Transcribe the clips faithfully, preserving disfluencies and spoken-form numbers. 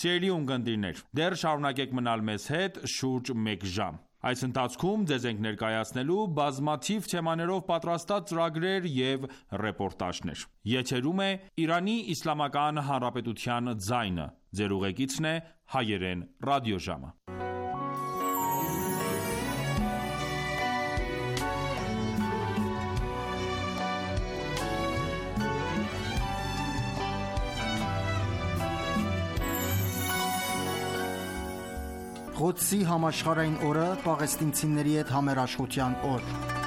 Սիրելի ունկնդիրներ, դեռ շարունակեք մնալ մեզ հետ շուրջ մեկ ժամ։ Այս ընթացքում ձեզ ենք ներկայացնելու բազմաթիվ թեմաներով պատրաստած ծրագրեր և ռեպորտաժներ։ Եթերում է Իրանի Իսլամական Հանրապետության ձայնը։ Ձեր ուղեկիցն է Հայերեն ռադիոժամը։ Ղոդսի համաշխարհային օրը պաղեստինցիների հետ համերաշխության օր։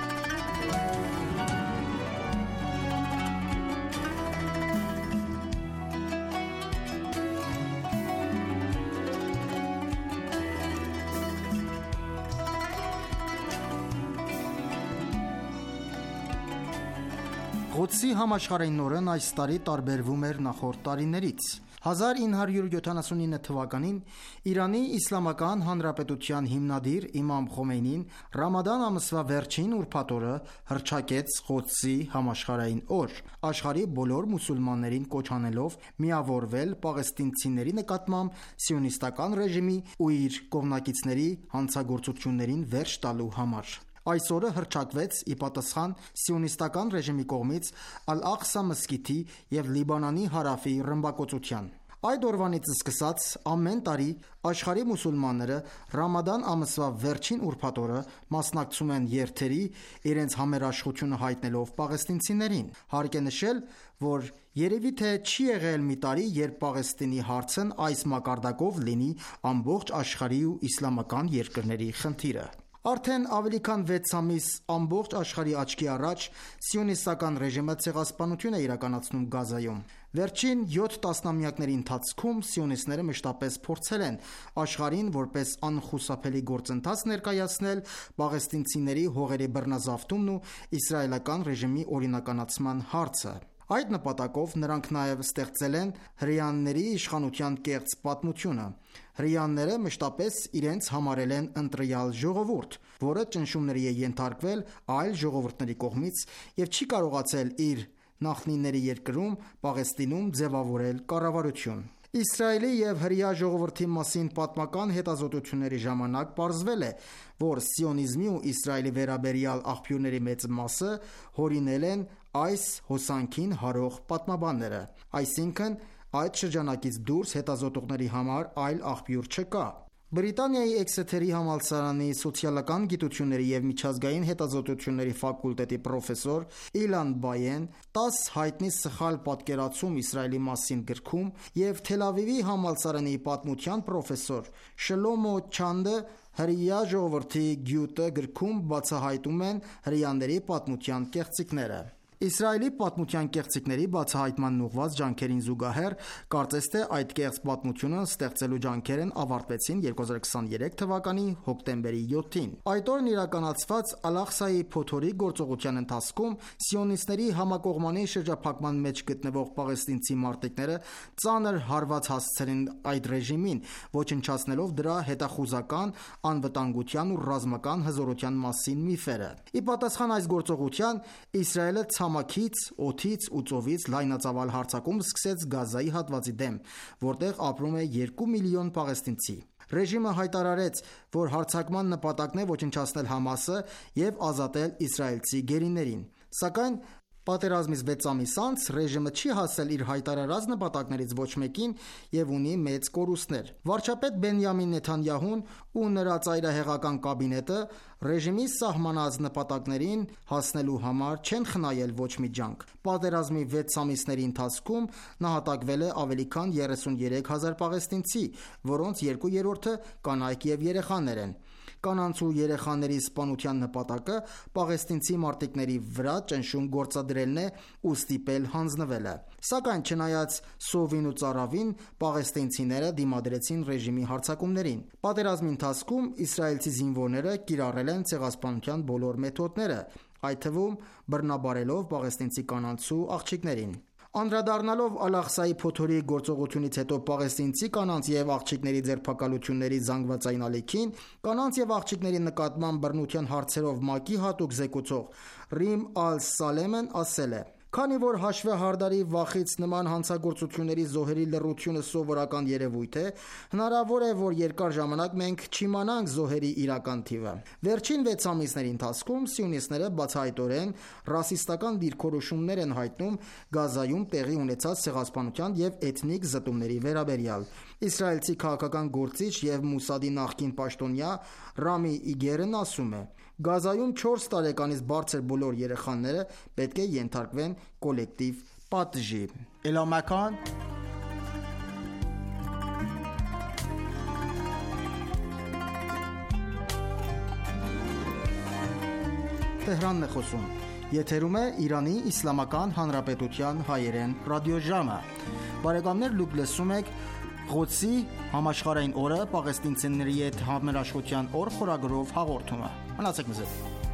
Ղոդսի համաշխարհային օրն այս տարի տարբերվում էր նախորդ տարիներից։ հազար ինը հարյուր յոթանասունինը թվականին Իրանի Իսլամական Հանրապետության հիմնադիր Իմամ Խոմեյնին Ռամադան ամսվա վերջին ուրբաթ օրը հռչակեց Ղոդսի համաշխարհային օր, աշխարհի բոլոր մուսուլմաններին կոչ անելով միավորվել պաղեստինցիների նկատմամբ սիոնիստական ռեժիմի ու իր կողմնակիցների հանցագործություններին վերջ տալու համար։ Այս օրը հռչակվեց ի պատասխան սիոնիստական ռեժիմի կողմից Ալ-Աղսա մզկիթի և Լիբանանի հարավի ռմբակոծության։ Այդ օրվանից սկսած ամեն տարի աշխարհի մուսուլմանները Ռամադան ամսվա վերջին ուրբաթ օրը մասնակցում են երթերի, իրենց համերաշխությունը հայտնելով պաղեստինցիներին։ Հարկ է նշել, որ երևի թե չի եղել մի տարի, երբ Պաղեստինի հարցն այս մակարդակով լինի ամբողջ աշխարհի ու իսլամական երկրների խնդիրը։ Արդեն ավելի քան վեց ամիս ամբողջ աշխարհի աչքի առաջ սիոնիստական ռեժիմը ցեղասպանություն է իրականացնում Գազայում։ Վերջին յոթ տասնամյակների ընթացքում սիոնիստները մշտապես փորձել են աշխարհին որպես անխուսափելի գործընթաց ներկայացնել պաղեստինցիների հողերի բռնազավթումն ու իսրայելական ռեժիմի օրինականացման հարցը։ Այդ նպատակով նրանք նաև ստեղծել են հրեաների իշխանության կեղծ պատմությունը։ Հրեաները մշտապես իրենց համարել են ընտրյալ ժողովուրդ, որը ճնշումների է ենթարկվել այլ ժողովուրդների կողմից և չի կարողացել իր նախնիների երկրում Պաղեստինում ձևավորել կառավարություն։ Իսրայելի և հրեա ժողովրդի մասին պատմական հետազոտությունների ժամանակ պարզվել է, որ սիոնիզմի ու Իսրայելի վերաբերյալ աղբյուրների մեծ մասը հորինել են այս հոսանքին հարող պատմաբանները, այսինքն այդ շրջանակից դուրս հետազոտողների համար այլ աղբյուր չկա։ Բրիտանիայի Էքսեթերի համալսարանի սոցիալական գիտությունների և միջազգային հետազոտությունների ֆակուլտետի պրոֆեսոր Իլան Բայեն տաս հայտնի սխալ պատկերացում Իսրայելի մասին գրքում և Թել Ավիվի համալսարանի պատմության պրոֆեսոր Շլոմո Չանդը հրեա ժողովրդի գյուտը գրքում բացահայտում են հրեաների պատմության կեղծիքները։ Իսրայելի պատմության կեղծիքների բացահայտմանն ուղղված ջանքերին զուգահեռ կարծես թե այդ կեղծ պատմությունը ստեղծելու ջանքերն ավարտվեցին երկու հազար քսաներեք թվականի հոկտեմբերի յոթին։ Այդ օրն իրականացված Ալ-Աղսայի փոթորիկ գործողության ընթացքում սիոնիստների համակողմանի շրջափակման մեջ գտնվող պաղեստինցի մարտիկները ծանր հարված հասցրին այդ ռեժիմին, ոչնչացնելով դրա հետախուզական, անվտանգության ու ռազմական հզորության մասին միֆերը։ Ի պատասխան այս գործողության Իսրայելը ցամաքից, օդից ու ծովից լայնածավալ հարձակում սկսեց Գազայի հատվածի դեմ, որտեղ ապրում է երկու միլիոն պաղեստինցի։ Ռեժիմը հայտարարեց, որ հարձակման նպատակն է ոչնչացնել Համասը և ազատել իսրայելցի գերիներին։ Սակայն պատերազմից վեց ամիս անց ռեժիմը չի հասել իր հայտարարած նպատակներից ոչ մեկին և ունի մեծ կորուստներ։ Վարչապետ Բենյամին Նեթանյահուն ու նրա ծայրահեղական կաբինետը ռեժիմի սահմանած նպատակներին հասնելու համար չեն խնայել ոչ մի ջանք։ Պատերազմի վեց ամիսների ընթացքում նահատակվել է ավելի քան երեսուներեք հազար պաղեստինցի, որոնց երկու երրորդը կանայք և երեխաներ են։ Կանանց ու երեխաների սպանության նպատակը պաղեստինցի մարտիկների վրա ճնշում գործադրելն է ու ստիպել հանձնվելը։ Սակայն չնայած սովին ու ծարավին, պաղեստինցիները դիմադրեցին ռեժիմի հարձակումներին։ Պատերազմի ընթացքում իսրայելցի զինվորները կիրառել են ցեղասպանության բոլոր մեթոդները, այդ թվում բռնաբարելով պաղեստինցի կանանց ու աղջիկներին։ Անդրադառնալով Ալ-Աղսայի փոթորիկ գործողությունից հետո պաղեստինցի կանանց և աղջիկների ձերբակալությունների զանգվածային ալիքին, կանանց և աղջիկների նկատմամբ բռնության հարցերով ՄԱԿ-ի հատուկ զեկուցող Ռիմ Ալ-Սալեմն ասել է. Քանի որ հաշվեհարդարի վախից նման հանցագործությունների զոհերի լռությունը սովորական երևույթ է, հնարավոր է, որ երկար ժամանակ մենք չիմանանք զոհերի իրական թիվը։ Վերջին վեց ամիսների ընթացքում սիոնիստները բացահայտորեն ռասիստական դիրքորոշումներ են հայտնում Գազայում տեղի ունեցած ցեղասպանության և էթնիկ զտումների վերաբերյալ։ Իսրայելցի քաղաքական գործիչ և Մոսադի նախկին պաշտոնյա Ռամի Իգերն ասում է. «Գազայում չորս տարեկանից բարձր բոլոր երեխաները պետք է ենթարկվեն կոլեկտիվ պատժի»։ Էլամական Tehranն է խոսում։ Եթերում է Իրանի Իսլամական Հանրապետության հայերեն ռադիոժամը։ Բարեկամներ, դուք լսում եք Ղոդսի համաշխարհային օրը պաղեստինցիների հետ համերաշխության օր խորագրով հաղորդումը։ Մնացեք մեզ հետ։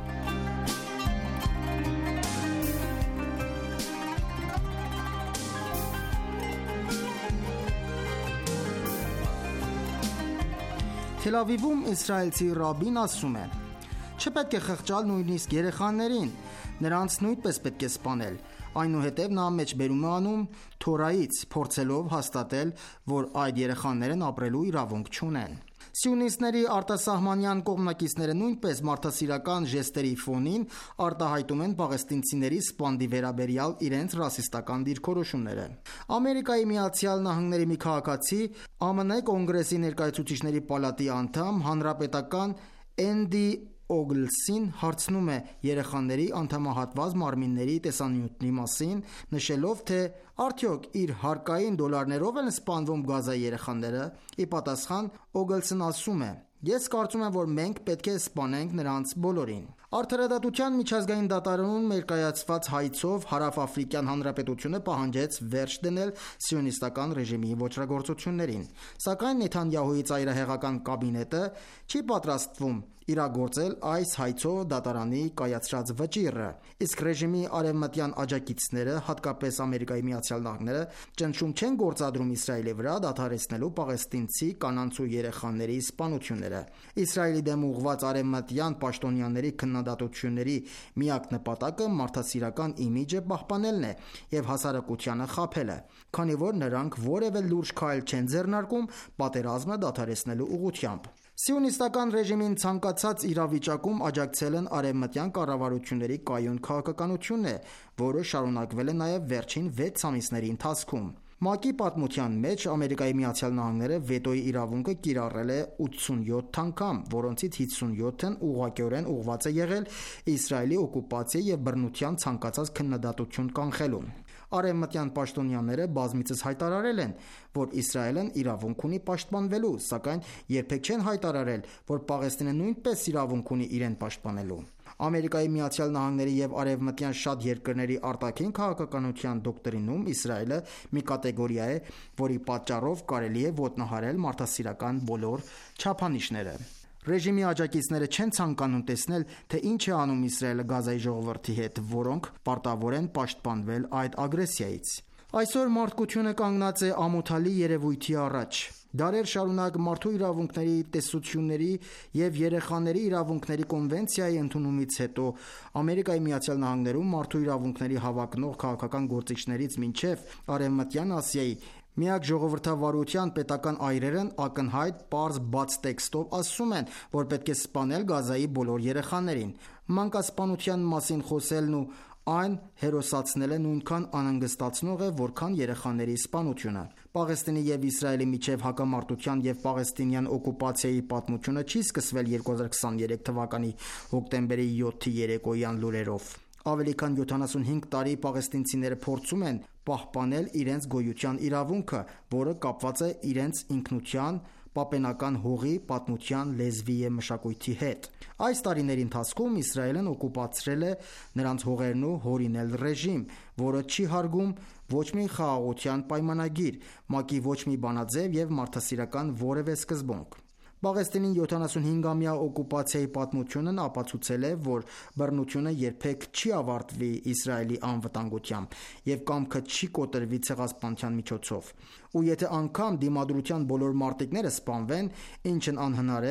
Թել Ավիվում իսրայելցի ռաբին ասում է. «Չպետք է խղճալ նույնիսկ երեխաներին, նրանց նույնպես պետք է սպանել»։ Այնուհետև նա մեջբերում է անում Թորայից, փորձելով հաստատել, որ այդ երեխաներն ապրելու իրավունք չունեն։ Սիոնիստների արտասահմանյան կողմնակիցները նույնպես մարդասիրական ժեստերի ֆոնին արտահայտում են պաղեստինցիների սպանդի վերաբերյալ իրենց ռասիստական դիրքորոշումները։ Ամերիկայի Միացյալ Նահանգների մի քաղաքացի, ԱՄՆ Կոնգրեսի ներկայացուցիչների պալատի անդամ, հանրապետական Էնդի Օգլսին հարցնում է երեխաների անդամահատված մարմինների տեսանյութի մասին, նշելով, թե արդյոք իր հարկային դոլարներով են սպանվում Գազայի երեխաները։ Ի պատասխան Օգլսն ասում է. «Ես կարծում եմ, որ մենք պետք է սպանենք նրանց բոլորին»։ Արդարադատության միջազգային դատարանում ներկայացված հայցով Հարավաֆրիկյան Հանրապետությունը պահանջեց վերջ դնել սիոնիստական ռեժիմի ոճրագործություններին, սակայն Նեթանյահուի ծայրահեղական կաբինետը չի պատրաստվում իրագործել այս հայցով դատարանի կայացրած վճիռը, իսկ ռեժիմի արևմտյան աջակիցները, հատկապես Ամերիկայի Միացյալ Նահանգները, ճնշում չեն գործադրում Իսրայելի վրա դադարեցնելու պաղեստինցի կանանց ու երեխաների սպանությունները։ Իսրայելի դեմ ուղղված արևմտյան պաշտոնյաների քննադատությունների միակ նպատակը մարդասիրական իմիջը պահպանելն է և հասարակությանը խաբելը, քանի որ նրանք որևէ լուրջ քայլ չեն ձեռնարկում պատերազմը դադարեցնելու ուղղությամբ։ Սիոնիստական ռեժիմին ցանկացած իրավիճակում աջակցելն արևմտյան կառավարությունների կայուն քաղաքականությունն է, որը շարունակվել է նաև վերջին վեց ամիսների ընթացքում։ ՄԱԿ-ի պատմության մեջ Ամերիկայի Միացյալ Նահանգները վետոյի իրավունքը կիրառել է ութսունյոթ անգամ, որոնցից հիսունյոթն ուղղակիորեն ուղղված է եղել Իսրայելի օկուպացիայի և բռնության ցանկացած քննադատություն կանխելուն։ Արևմտյան պաշտոնյաները բազմիցս հայտարարել են, որ Իսրայելն իրավունք ունի պաշտպանվելու, սակայն երբեք չեն հայտարարել, որ Պաղեստինը նույնպես իրավունք ունի իրեն պաշտպանելու։ Ամերիկայի Միացյալ Նահանգների և արևմտյան շատ երկրների արտաքին քաղաքականության դոկտրինում Իսրայելը մի կատեգորիա է, որի պատճառով կարելի է ոտնահարել մարդասիրական բոլոր չափանիշները։ Ռեժիմի աջակիցները չեն ցանկանում տեսնել, թե ինչ է անում Իսրայելը Գազայի ժողովրդի հետ, որոնք պարտավոր են պաշտպանվել այդ ագրեսիայից։ Այսօր մարդկությունը կանգնած է ամոթալի երևույթի առաջ։ Դարեր շարունակ մարդու իրավունքների տեսությունների և երեխաների իրավունքների կոնվենցիայի ընդունումից հետո Ամերիկայի Միացյալ Նահանգներում մարդու իրավունքների հավակնող քաղաքական գործիչներից մինչև Արևմտյան Ասիայի միակ ժողովրդավարության պետական այրերն ակնհայտ պարզ բաց տեքստով ասում են, որ պետք է սպանել Գազայի բոլոր երեխաներին։ Մանկասպանության մասին խոսելն ու այն հերոսացնելը նույնքան անհանգստացնող է, որքան երեխաների սպանությունը։ Պաղեստինի և Իսրայելի միջև հակամարտության և պաղեստինյան օկուպացիայի պատմությունը չի սկսվել երկու հազար քսաներեք թվականի հոկտեմբերի յոթի երեկոյան լուրերով։ Ավելի քան յոթանասունհինգ տարի պաղեստինցիները փորձում են պահպանել իրենց գոյության իրավունքը, որը կապված է իրենց ինքնության, պապենական հողի, պատմության, լեզվի և մշակույթի հետ։ Այս տարիների ընթացքում Իսրայելն օկուպացրել է նրանց հողերն ու հորինել ռեժիմ, որը չի հարգում ոչ մի խաղաղության պայմանագիր, ՄԱԿ-ի ոչ մի բանաձև և մարդասիրական որևէ սկզբունք։ Պաղեստինի յոթանասունհինգամյա օկուպացիայի պատմությունն ապացուցել է, որ բռնությունը երբեք չի ավարտվի Իսրայելի անվտանգությամբ, և կամքը չի կոտրվի ցեղասպանության միջոցով։ Ու եթե անգամ դիմադրության բոլոր մարտիկները սպանվեն, ինչն անհնար է,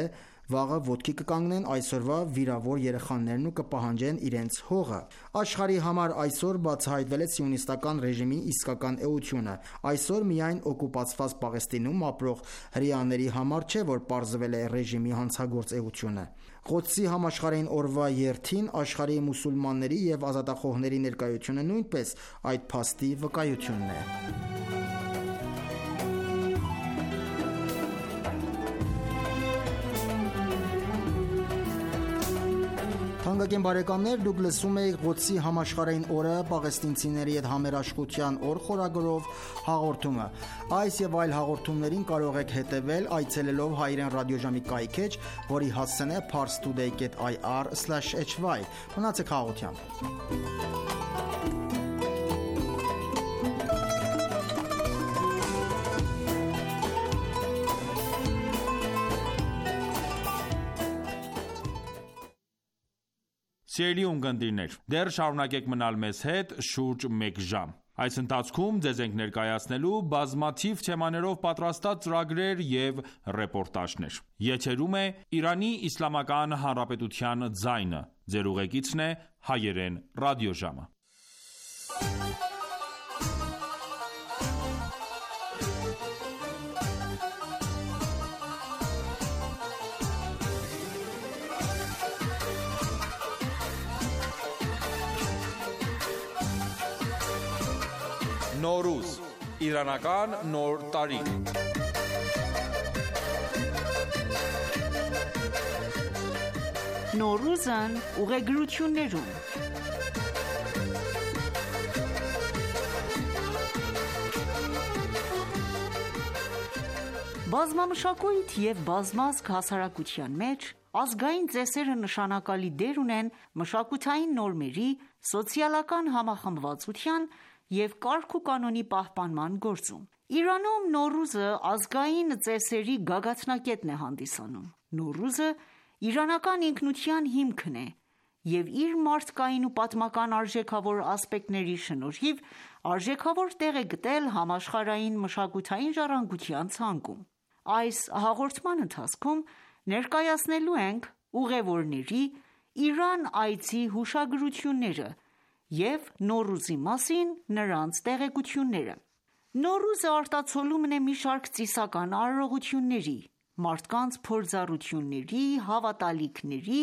Վաղը ոտքի կկանգնեն այսօրվա վիրավոր երեխաներն ու կպահանջեն իրենց հողը։ Աշխարհի համար այսօր բացահայտվել է սիոնիստական ռեժիմի իսկական էությունը։ Այսօր միայն օկուպացված Պաղեստինում ապրող հրեաների համար չէ, որ պարզվել է ռեժիմի հանցագործ էությունը։ Ղոդսի համաշխարհային օրվա երթին աշխարհի մուսուլմանների և ազատախոհների ներկայությունը նույնպես այդ փաստի վկայությունն է։ Թանկագին բարեկամներ, դուք լսում եք Ղոդսի համաշխարհային օրը պաղեստինցիների հետ համերաշխության օր խորագրով հաղորդումը։ Այս եւ այլ հաղորդումներին կարող եք հետևել այցելելով հայրեն ռադիոժամի կայքէջ, որի հասցեն է parse today dot i r slash h y։ Մնացեք հաղորդությամբ։ Սիրելի ունկնդիրներ, դեռ շարունակեք մնալ մեզ հետ շուրջ մեկ ժամ։ Այս ընթացքում ձեզ ենք ներկայացնելու բազմաթիվ թեմաներով պատրաստած ծրագրեր և ռեպորտաժներ։ Եթերում է Իրանի Իսլամական Հանրապետության ձայնը։ Ձեր ուղեկիցն է հայերեն ռադիոժամը։ Նորուզ՝ իրանական նոր տարի։ Նորուզն ուղեգրություններում։ Բազմամշակույթ և բազմազգ հասարակության մեջ ազգային ծեսերը նշանակալի դեր ունեն մշակութային նորմերի, սոցիալական համախմբվածության և կարգ ու կանոնի պահպանման գործում։ Իրանում Նոռուզը ազգային ծեսերի գագաթնակետն է հանդիսանում։ Նոռուզը իրանական ինքնության հիմքն է և իր մարդկային ու պատմական արժեքավոր ասպեկտների շնորհիվ արժեքավոր տեղ է գտել համաշխարհային մշակութային ժառանգության ցանկում։ Այս հաղորդման ընթացքում ներկայացնելու ենք ուղևորների Իրան այցի հուշագրությունները և Նոռուզի մասին նրանց տեղեկությունները։ Նոռուզը արտացոլումն է մի շարք ծիսական արարողությունների, մարդկանց փորձառությունների, հավատալիքների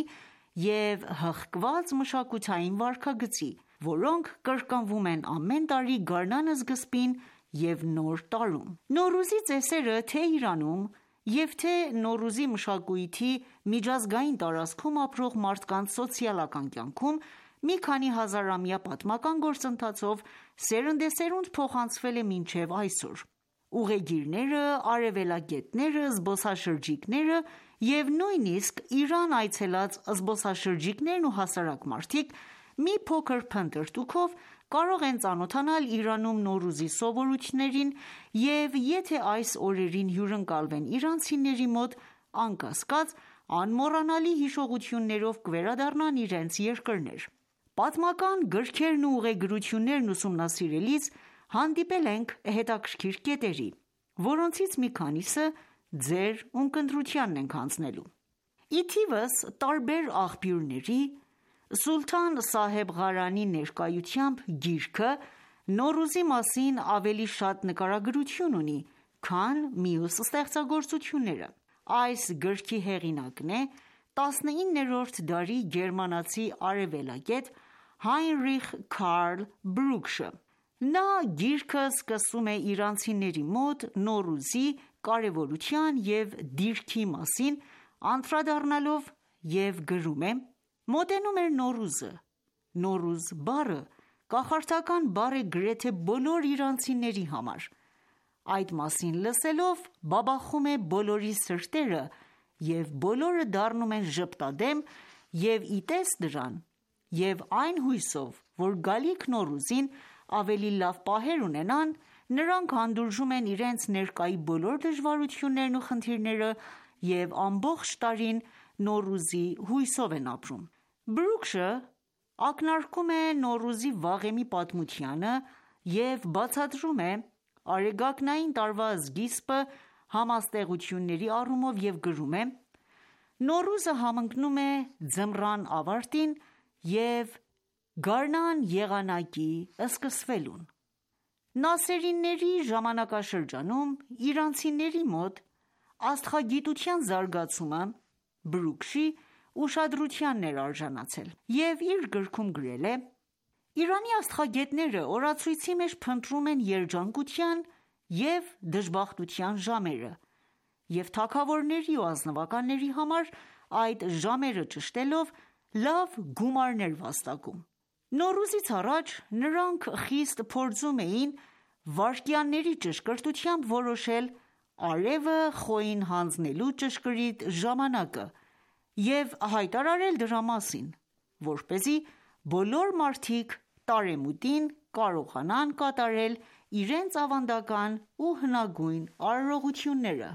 և հղկված մշակութային վարքագծի, որոնք կրկնվում են ամեն տարի գարնան սկզբին և նոր տարում։ Նոռուզի ծեսերը թե Իրանում և թե Նոռուզի մշակույթի միջազգային տարածքում ապրող մարդկանց սոցիալական կյանքում մի քանի հազարամյա պատմական գործընթացով սերնդեսերունդ փոխանցվել է մինչև այսօր։ Ուղեգիրները, արևելագետները, զբոսաշրջիկները և նույնիսկ Իրան այցելած զբոսաշրջիկներն ու հասարակ մարդիկ մի փոքր փնտրտուքով կարող են ծանոթանալ Իրանում Նոռուզի սովորույթներին և եթե այս օրերին հյուրընկալվեն իրանցիների մոտ, անկասկած, անմոռանալի հիշողություններով կվերադառնան իրենց երկրներ։ Պատմական գրքերն ու ուղեգրություններն ուսումնասիրելիս հանդիպել ենք հետաքրքիր կետերի, որոնցից մի քանիսը ձեր ունկնդրությանն ենք հանձնելու։ Ի թիվս տարբեր աղբյուրների Սուլթան Սահեբ Ղարանի ներկայությամբ գիրքը Նոռուզի մասին ավելի շատ նկարագրություն ունի, քան մյուս ստեղծագործությունները։ Այս գրքի հեղինակն է տասնիններորդ դարի գերմանացի արևելագետ Հայնրիխ Քարլ Բրուգշը։ Նա գիրքը սկսում է իրանցիների մոտ Նոռուզի կարևորության և դիրքի մասին անդրադառնալով և գրում է. «Մոտենում էր Նոռուզը։ Նոռուզ բառը կախարդական բառ է գրեթե բոլոր իրանցիների համար։ Այդ մասին լսելով բաբախում է բոլորի սրտերը և բոլորը դառնում են ժպտադեմ և ի տես դրան և այն հույսով, որ գալիք Նոռուզին ավելի լավ պահեր ունենան, նրանք հանդուրժում են իրենց ներկայի բոլոր դժվարություններն ու խնդիրները և ամբողջ տարին Նոռուզի հույսով են ապրում»։ Բրուգշը ակնարկում է Նոռուզի վաղեմի պատմությանը և բացատրում է արեգակնային տարվա սկիզբը համաստեղությունների առումով և գրում է. Նոռուզը համընկնում է ձմռան ավարտին և գարնան եղանակի սկսվելուն։ Նասերիների ժամանակաշրջանում իրանցիների մոտ աստղագիտության զարգացումը Բրուգշի ուշադրությանն էր արժանացել և իր գրքում գրել է.«Իրանի աստղագետները օրացույցի մեջ փնտրում են երջանկության և դժբախտության ժամերը և թագավորների ու ազնվականների համար այդ ժամերը ճշտելով լավ գումարներ վաստակում։ Նոռուզից առաջ նրանք խիստ փորձում էին վայրկյանների ճշգրտությամբ որոշել արևը խոյին հանձնելու ճշգրիտ ժամանակը և հայտարարել դրա մասին, որպեսզի բոլոր մարդիկ տարեմուտին կարողանան կատարել իրենց ավանդական ու հնագույն արարողությունները»։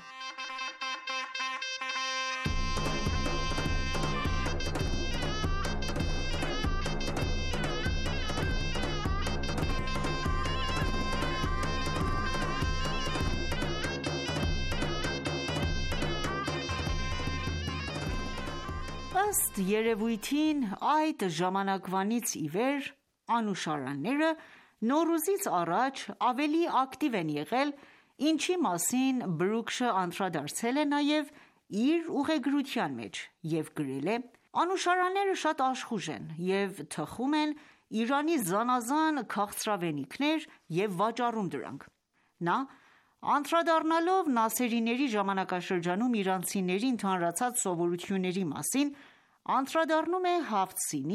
Ըստ երևույթին, այդ ժամանակվանից ի վեր անուշարանները Նոռուզից առաջ ավելի ակտիվ են եղել, ինչի մասին Բրուգշը անդրադարձել է նաև իր ուղեգրության մեջ և գրել է.«Անուշարանները շատ աշխուժ են և թխում են Իրանի զանազան քաղցրավենիքներ և վաճառում դրանք»։ Նա անդրադառնալով Նասերիների ժամանակաշրջանում իրանցիների ընդհանրացած սովորույթների մասին, անդրադառնում է Հաֆթ սինի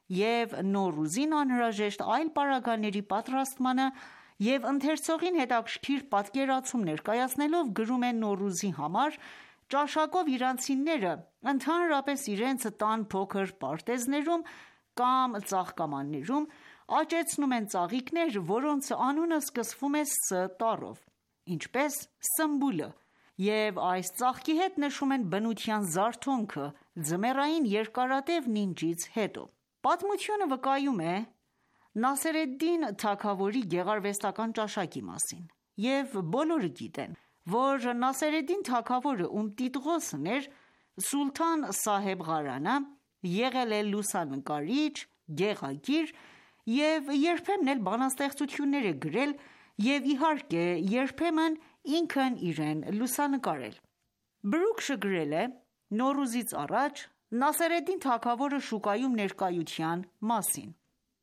և Նոռուզին անհրաժեշտ այլ պարագաների պատրաստմանը և ընթերցողին հետաքրքիր պատկերացում ներկայացնելով գրում է Նոռուզի համար ճաշակով իրանցիները ընդհանրապես իրենց տան փոքր պարտեզներում կամ ծաղկամաններում աճեցնում են ծաղիկներ, որոնց անունը սկսվում է Ս տառով, ինչպես սմբուլը, և այս ծաղկի հետ նշում են բնության զարթոնքը ձմեռային երկարատև նինջից հետո։ Պատմությունը վկայում է Նասեր էդ-Դին թագավորի գեղարվեստական ճաշակի մասին, և բոլորը գիտեն, որ Նասեր էդ-Դին թագավորը, ում տիտղոսն էր Սուլթան Սահեբ Ղարանը, եղել է լուսանկարիչ, գեղագիր և երբեմն էլ բանաստեղծություններ է գրել և իհարկե երբեմն ինքն իրեն լուսանկարել։ Բրուգշը գրել է.«Նոռուզից առաջ Նասեր էդ-Դին թագավորը շուկայում ներկայության մասին։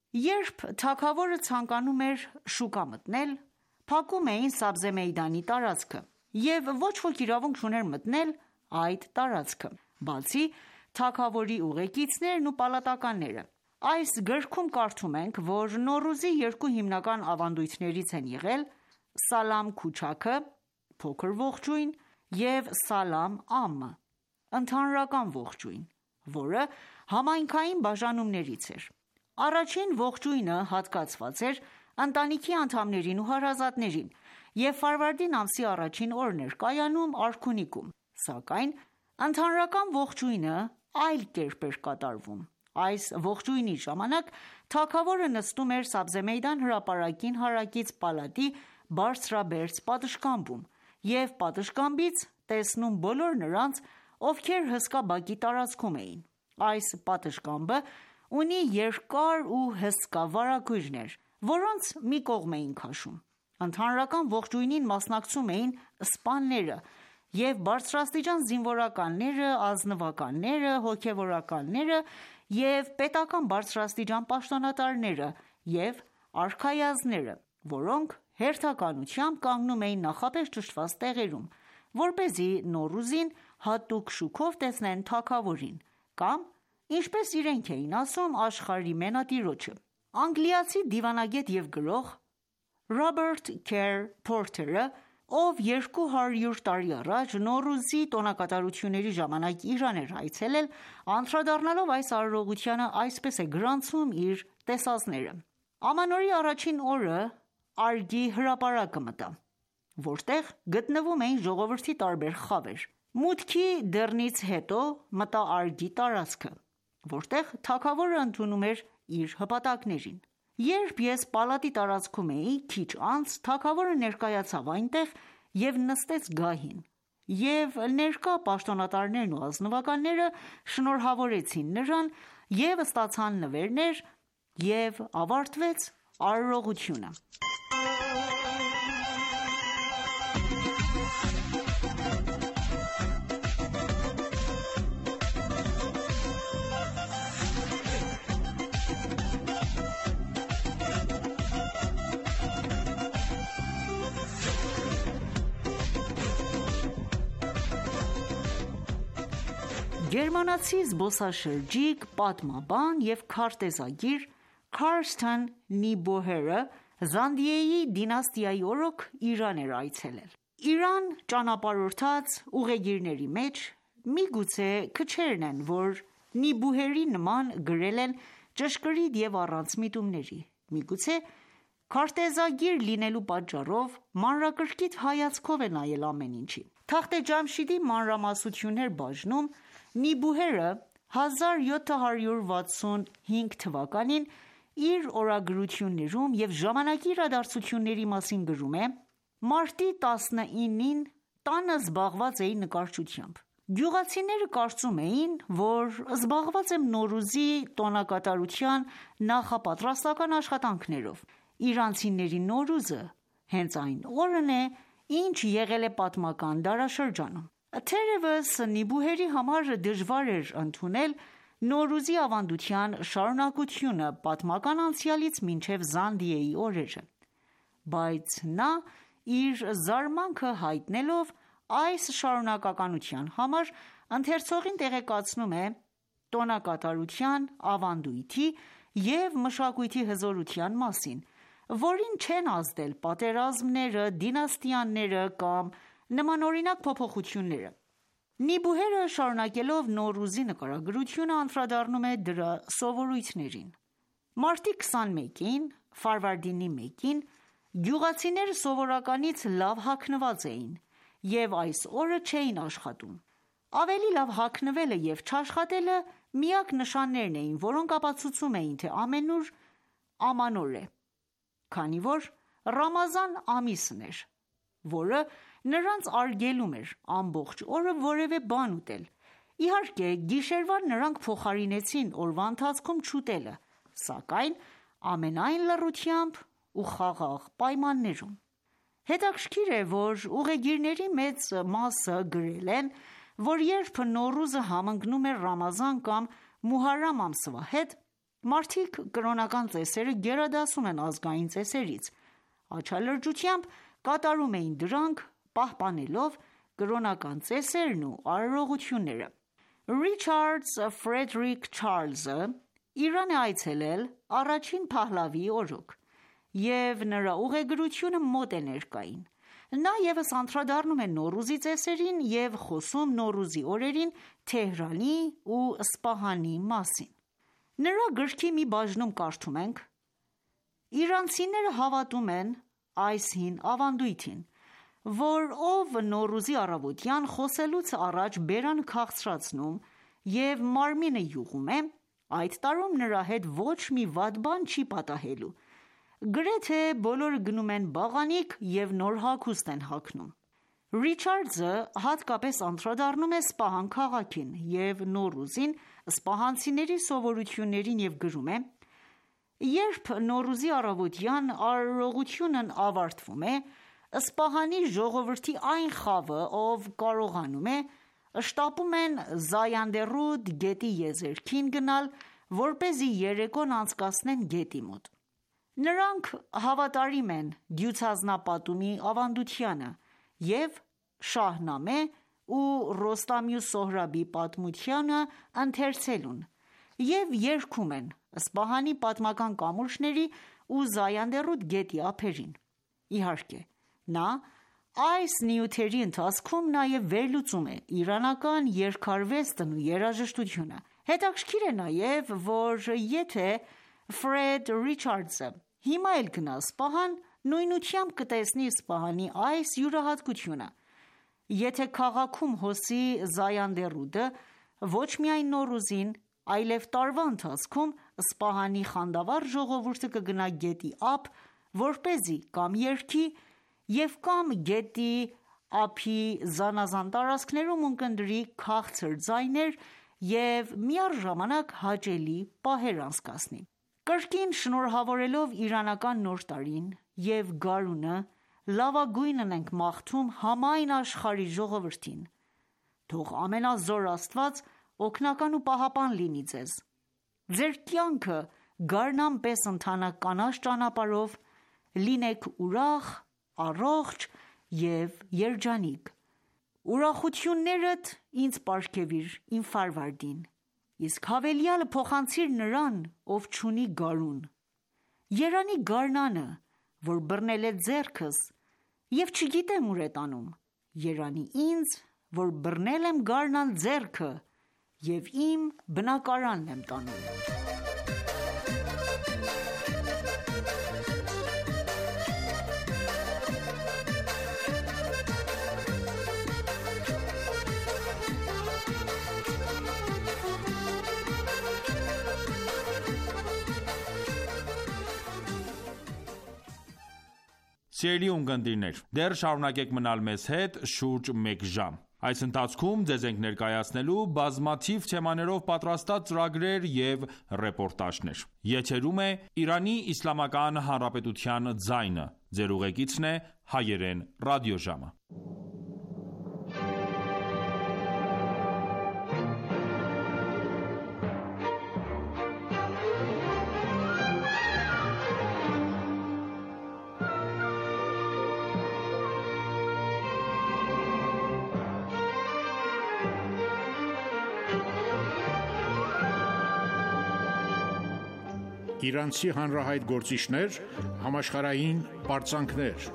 Երբ թագավորը ցանկանում էր շուկա մտնել, փակում էին Սաբզե Մեյդանի տարածքը և ոչ ոք իրավունք չուներ մտնել այդ տարածքը, բացի թագավորի ուղեկիցներն ու պալատականները։ Այս գրքում կարդում ենք, որ Նոռուզի երկու հիմնական ավանդույթներից են եղել Սալամ Քուչաքը (փոքր ողջույն) և Սալամ Ամմը (ընդհանրական ողջույն), որը համայնքային բաժանումներից էր։ Առաջին ողջույնը հատկացված էր ընտանիքի անդամներին ու հարազատներին և Ֆարվարդին ամսի առաջին օրն էր կայանում արքունիքում, սակայն ընդհանրական ողջույնը այլ կերպ էր կատարվում։ Այս ողջույնի ժամանակ թագավորը նստում էր Սաբզե Մեյդան հրապարակին հարակից պալատի բարձրաբերձ պատշգամբում և պատշգամբից տեսնում բոլոր նրանց, ովքեր հսկա բակի տարածքում էին։ Այս պատշգամբը ունի երկար ու հսկա վարագույրներ, որոնց մի կողմ էին քաշում։ Ընդհանրական ողջույնին մասնակցում էին սպաները և բարձրաստիճան զինվորականները, ազնվականները, հոգևորականները և պետական բարձրաստիճան պաշտոնատարները և արքայազնները, որոնք հերթականությամբ կանգնում էին նախապես ճշտված տեղերում, որպեսզի Նոռուզին հատուկ շուքով տեսնեն թագավորին կամ, ինչպես իրենք էին ասում, աշխարհի մենատիրոջը։ Անգլիացի դիվանագետ և գրող Ռոբերտ Քեր Փորթերը, ով երկու հարյուր տարի առաջ Նոռուզի տոնակատարությունների ժամանակ Իրան էր այցելել, անդրադառնալով այս արարողությանը, այսպես է գրանցում իր տեսածները. «Ամանորի առաջին օրը այգի հրապարակը մտա, որտեղ գտնվում էին ժողովրդի տարբեր խավեր։ Մուտքի դռնից հետո մտա այգի տարածքը, որտեղ թագավորը ընդունում էր իր հպատակներին։ Երբ ես պալատի տարածքում էի, քիչ անց թագավորը ներկայացավ այնտեղ և նստեց գահին և ներկա պաշտոնատարներն ու ազնվականները շնորհավորեցին նրան և ստացան նվերներ և ավարտվեց արարողությունը։ Գերմանացի զբոսաշրջիկ, պատմաբան և քարտեզագիր Քարսթեն Նիբուհերը Զանդիեի դինաստիայի օրոք Իրան էր այցելել։ Իրան ճանապարհորդած ուղեգիրների մեջ միգուցե քչերն են, որ Նիբուհերի նման գրել են ճշգրիտ և առանց միտումների։ Միգուցե քարտեզագիր լինելու պատճառով մանրակրկիտ հայացքով է նայել ամեն ինչի։ Թախտե Ջամշիդի մանրամասնություններ բաժնում Նիբուհերը հազար յոթ հարյուր վաթսուն հինգ թվականին իր օրագրություններում և ժամանակի իրադարձությունների մասին գրում է. «Մարտի տասնինին տանը զբաղված էի նկարչությամբ։ Գյուղացիները կարծում էին, որ զբաղված եմ Նոռուզի տոնակատարության նախապատրաստական աշխատանքներով։ Իրանցիների Նոռուզը հենց այն օրն է, ինչ եղել է պատմական դարաշրջանում»։ Թերևս Նիբուհերի համար դժվար էր ընդունել Նոռուզի ավանդության շարունակությունը պատմական անցյալից մինչև Զանդիեի օրերը, բայց նա իր զարմանքը հայտնելով այս շարունակականության համար ընթերցողին տեղեկացնում է տոնակատարության, ավանդույթի և մշակույթի հզորության մասին, որին չեն ազդել պատերազմները, դինաստիաները կամ նմանօրինակ փոփոխությունները։ Նիբուհերը շարունակելով Նոռուզի նկարագրությունը անդրադառնում է դրա սովորույթներին։ Մարտի քսանմեկին (Ֆարվարդինի մեկին) գյուղացիները սովորականից լավ հագնված էին և այս օրը չէին աշխատում։ Ավելի լավ հագնվելը և չաշխատելը միակ նշաններն էին, որոնք ապացուցում էին, թե ամենուր ամանոր է, քանի որ Ռամազան ամիսն էր, որը նրանց արգելում էր ամբողջ օրը որևէ բան ուտել։ Իհարկե, գիշերվան նրանք փոխարինեցին օրվա ընթացքում չուտելը, սակայն ամենայն լռությամբ ու խաղաղ պայմաններում։ Հետաքրքիր է, որ ուղեգիրների մեծ մասը գրել են, որ երբ Նոռուզը համընկնում էր Ռամազան կամ Մուհարրամ ամսվա հետ, մարդիկ կրոնական ծեսերը գերադասում են ազգային ծեսերից, աչալրջությամբ կատարում էին դրանք՝ պահպանելով կրոնական ծեսերն ու արարողությունները։ Ռիչարդ Ֆրեդերիկ Չարլզը Իրան է այցելել առաջին Փահլավիի օրոք, և նրա ուղեգրությունը մոտ է ներկային։ Նա ևս անդրադառնում է Նոռուզի ծեսերին և խոսում Նոռուզի օրերին Թեհրանի ու Սպահանի մասին։ Նրա գրքի մի բաժնում կարդում ենք. «Իրանցիները հավատում են այս հին ավանդույթին, որ ով Նոռուզի առավոտյան խոսելուց առաջ բերանը քաղցրացնում և մարմինը յուղում է, այդ տարում նրա հետ ոչ մի վատ բան չի պատահելու։ Գրեթե բոլորը գնում են բաղանիք և նոր հագուստ են հագնում»։ Ռիչարդզը հատկապես անդրադառնում է Սպահան քաղաքին և Նոռուզին, սպահանցիների սովորույթներին և գրում է. «Երբ Նոռուզի առավոտյան արարողությունն ավարտվում է, Սպահանի ժողովրդի այն խավը, ով կարողանում է, շտապում են Զայանդերուդ գետի եզերքին գնալ, որպեսզի երեկոն անցկացնեն գետի մոտ։ Նրանք հավատարիմ են դյուցազնապատումի ավանդությանը և Շահնամե ու Ռոստամի ու Սոհրաբի պատմությունը ընթերցելուն և երգում են Սպահանի պատմական կամուրջների ու Զայանդերուդ գետի ափերին։ Իհարկե, նա այս նյութերի ընթացքում նաև վերլուծում է իրանական երգարվեստն ու երաժշտությունը։ Հետաքրքիր է նաև, որ եթե Ֆրեդ Ռիչարդզը հիմա էլ գնա Սպահան, նույնությամբ կտեսնի Սպահանի այս յուրահատկությունը։ Եթե քաղաքում հոսի Զայանդերուդը, ոչ միայն Նոռուզին, այլև տարվա ընթացքում Սպահանի խանդավառ ժողովուրդը կգնա գետի ափ, որպեսզի կամ երգի և կամ գետի ափի զանազան տարածքներում ունկնդրի քաղցր ձայներ և միառժամանակ հաճելի պահեր անցկացնի: Կրկին շնորհավորելով իրանական նոր տարին և գարունը, լավագույնն ենք մաղթում համայն աշխարհի ժողովրդին: Թող ամենազոր Աստված օգնական ու պահապան լինի ձեզ: Ձեր կյանքը գարնան պես ընթանա կանաչ ճանապարհով: Լինեք ուրախ, առողջ և երջանիկ: Ուրախություններդ ինձ պարգևիր իմ Ֆարվարդին: Իսկ հավելյալը փոխանցիր նրան, ով չունի գարուն: Երանի գարնանը, որ բռնել է ձեռքս և չգիտեմ ուր է տանում: Երանի ինձ, որ բռնել եմ գարնան ձեռքը և իմ բնակարանն եմ տանում: Սիրելի ունկնդիրներ, դեռ շարունակեք մնալ մեզ հետ շուրջ մեկ ժամ: Այս ընթացքում ձեզ ենք ներկայացնելու բազմաթիվ թեմաներով պատրաստած ծրագրեր և ռեպորտաժներ: Եթերում է «Իրանի Իսլամական Հանրապետության ձայնը», Ձեր ուղեկիցն է Հայերեն ռադիոժամը: Իրանցի հանրահայտ գործիչներ, համաշխարհային պարծանքներ: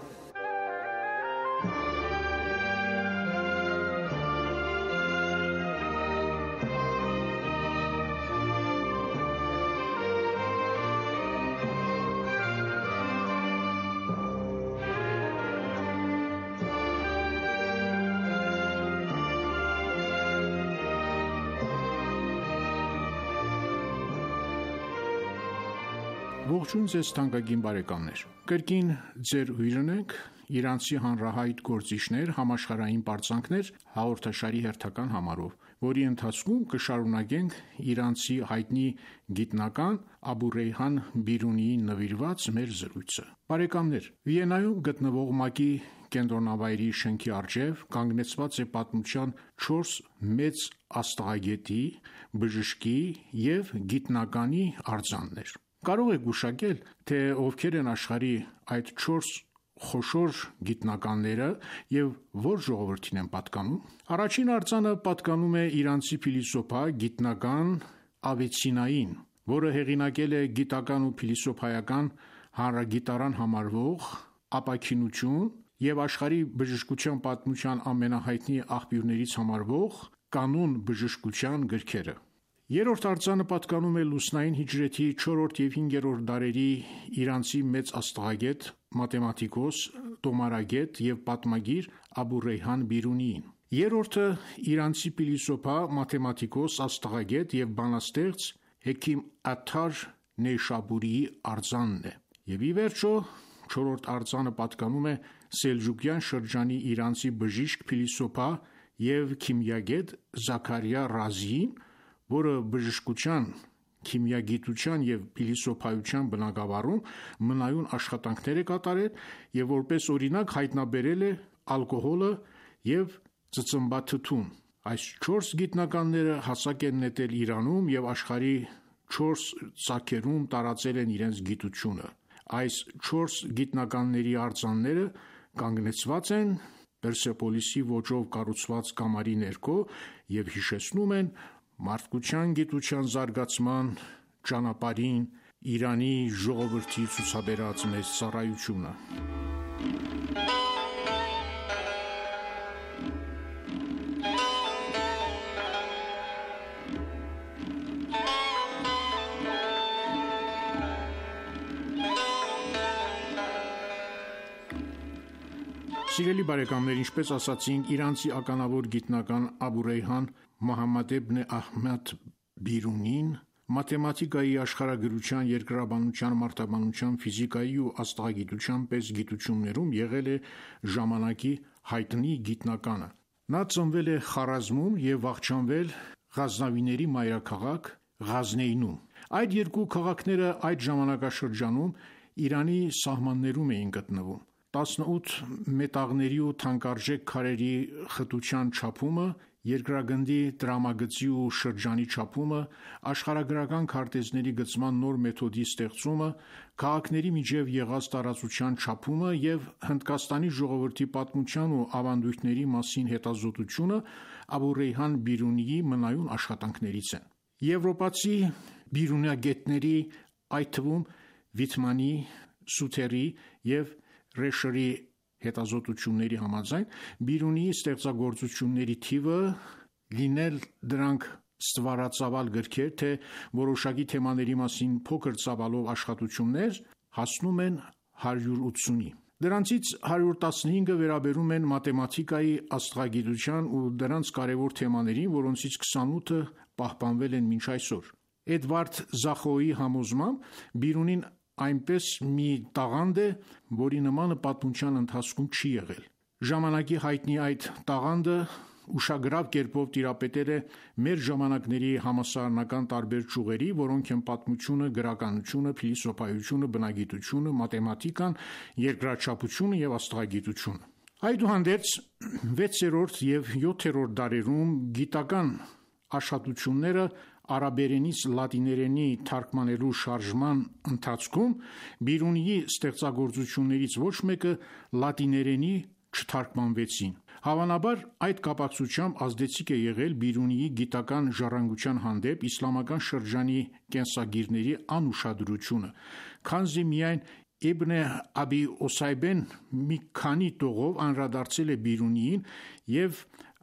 Ողջույն ձեզ թանկագին բարեկամներ: Կրկին ձեր հյուրն ենք «Իրանցի հանրահայտ գործիչներ, համաշխարհային պարծանքներ» հաղորդաշարի հերթական համարով, որի ընթացքում կշարունակենք իրանցի հայտնի գիտնական Աբու Ռեյհան Բիրունիին նվիրված մեր զրույցը: Բարեկամներ, Վիեննայում գտնվող ՄԱԿ-ի կենտրոնավայրի շենքի առջև կանգնեցված է պատմության չորս մեծ աստղագետի, բժշկի և գիտնականի արձաններ: Կարո՞ղ եք գուշակել, թե ովքեր են աշխարհի այդ չորս խոշոր գիտնականները և որ ժողովրդին են պատկանում: Առաջին արձանը պատկանում է իրանցի փիլիսոփա, գիտնական Ավիցեննային, որը հեղինակել է գիտական ու փիլիսոփայական հանրագիտարան համարվող «Ապաքինություն» և աշխարհի բժշկության պատմության ամենահայտնի աղբյուրներից համարվող «Կանոն բժշկության» գրքերը: Երրորդ արձանը պատկանում է լուսնային հիջրեթի չորրորդ և հինգերորդ դարերի իրանցի մեծ աստղագետ, մաթեմատիկոս, տոմարագետ և պատմագիր Աբու Ռեյհան Բիրունիին: Երրորդը իրանցի փիլիսոփա, մաթեմատիկոս, աստղագետ և բանաստեղծ Հեքիմ Աթթար Նեյշաբուրիի արձանն է: Եվ ի վերջո, չորրորդ արձանը պատկանում է Սելջուկյան շրջանի իրանցի բժիշկ, փիլիսոփա և քիմիագետ Զաքարիա Ռազիին, որը բժշկության, քիմիագիտության և փիլիսոփայության բնագավառում մնայուն աշխատանքներ է կատարել և որպես օրինակ հայտնաբերել է ալկոհոլը և ծծմբաթթուն: Այս չորս գիտնականները հասակ են նետել Իրանում և աշխարհի չորս ծագերում տարածել են իրենց գիտությունը: Այս չորս գիտնականների արձանները կանգնեցված են Պերսեպոլիսի ոճով կառուցված կամարի ներքո և հիշեցնում են մարդկության գիտության զարգացման ճանապարհին Իրանի ժողովրդի ցուցաբերած մեծ ծառայությունը: Սիրելի բարեկամներ, ինչպես ասացինք, իրանցի ականավոր գիտնական Աբու Ռեյհան Մոհամմադ Էբն Ահմադ Բիրունին մաթեմատիկայի, աշխարհագրության, երկրաբանության, մարդաբանության, ֆիզիկայի ու աստղագիտության պես գիտություններում եղել է ժամանակի հայտնի գիտնականը։ Նա ծնվել է Խարազմում և վախճանվել Ղազնավիների մայրաքաղաք Ղազնեյնում։ Այդ երկու քաղաքները այդ ժամանակաշրջանում Իրանի սահմաններում էին գտնվում։ տասնութ մետաղների ու թանկարժեք քարերի խտության չափումը, երկրագնդի տրամագծի ու շրջանի չափումը, աշխարհագրական քարտեզների գծման նոր մեթոդի ստեղծումը, քաղաքների միջև եղած տարածության չափումը և Հնդկաստանի ժողովրդի պատմության ու ավանդույթների մասին հետազոտությունը Աբու Ռեյհան Բիրունիի մնայուն աշխատանքներից են։ Եվրոպացի բիրունագետների, այդ թվում Վիթմանի, Սութերի և Ռեշերի հետազոտությունների համաձայն Բիրունիի ստեղծագործությունների թիվը, լինել դրանք ստվարածավալ գրքեր, թե որոշակի թեմաների մասին փոքր ծավալով աշխատություններ, հասնում են հարյուր ութսունի։ Դրանցից հարյուր տասնհինգը վերաբերում են մաթեմատիկայի, աստղագիտության ու դրանց կարևոր թեմաներին, որոնցից քսանութը պահպանվել են մինչ այսօր։ Էդվարդ Զախոյի համոզմամբ Բիրունին այնպես մի տաղանդ է, որի նմանը պատմության ընթացքում չի եղել։ Ժամանակի հայտնի այդ տաղանդը ուշագրավ կերպով տիրապետել է մեր ժամանակների համալսարանական տարբեր ճյուղերի, որոնք են պատմությունը, գրականությունը, փիլիսոփայությունը, բնագիտությունը, մաթեմատիկան, երկրաչափությունը և աստղագիտությունը։ Այդուհանդերձ վեցերորդ և յոթերորդ դարերում գիտական աշխատությունները արաբերենից լատիներենի թարգմանելու շարժման ընթացքում Բիրունիի ստեղծագործություններից ոչ մեկը լատիներենի չթարգմանվեցին։ Հավանաբար այդ կապակցությամբ ազդեցիկ է եղել Բիրունիի գիտական ժառանգության հանդեպ իսլամական շրջանի կենսագիրների անուշադրությունը, քանզի միայն Իբն Աբի Օսայբեն մի քանի տողով անդրադարձել է Բիրունիին և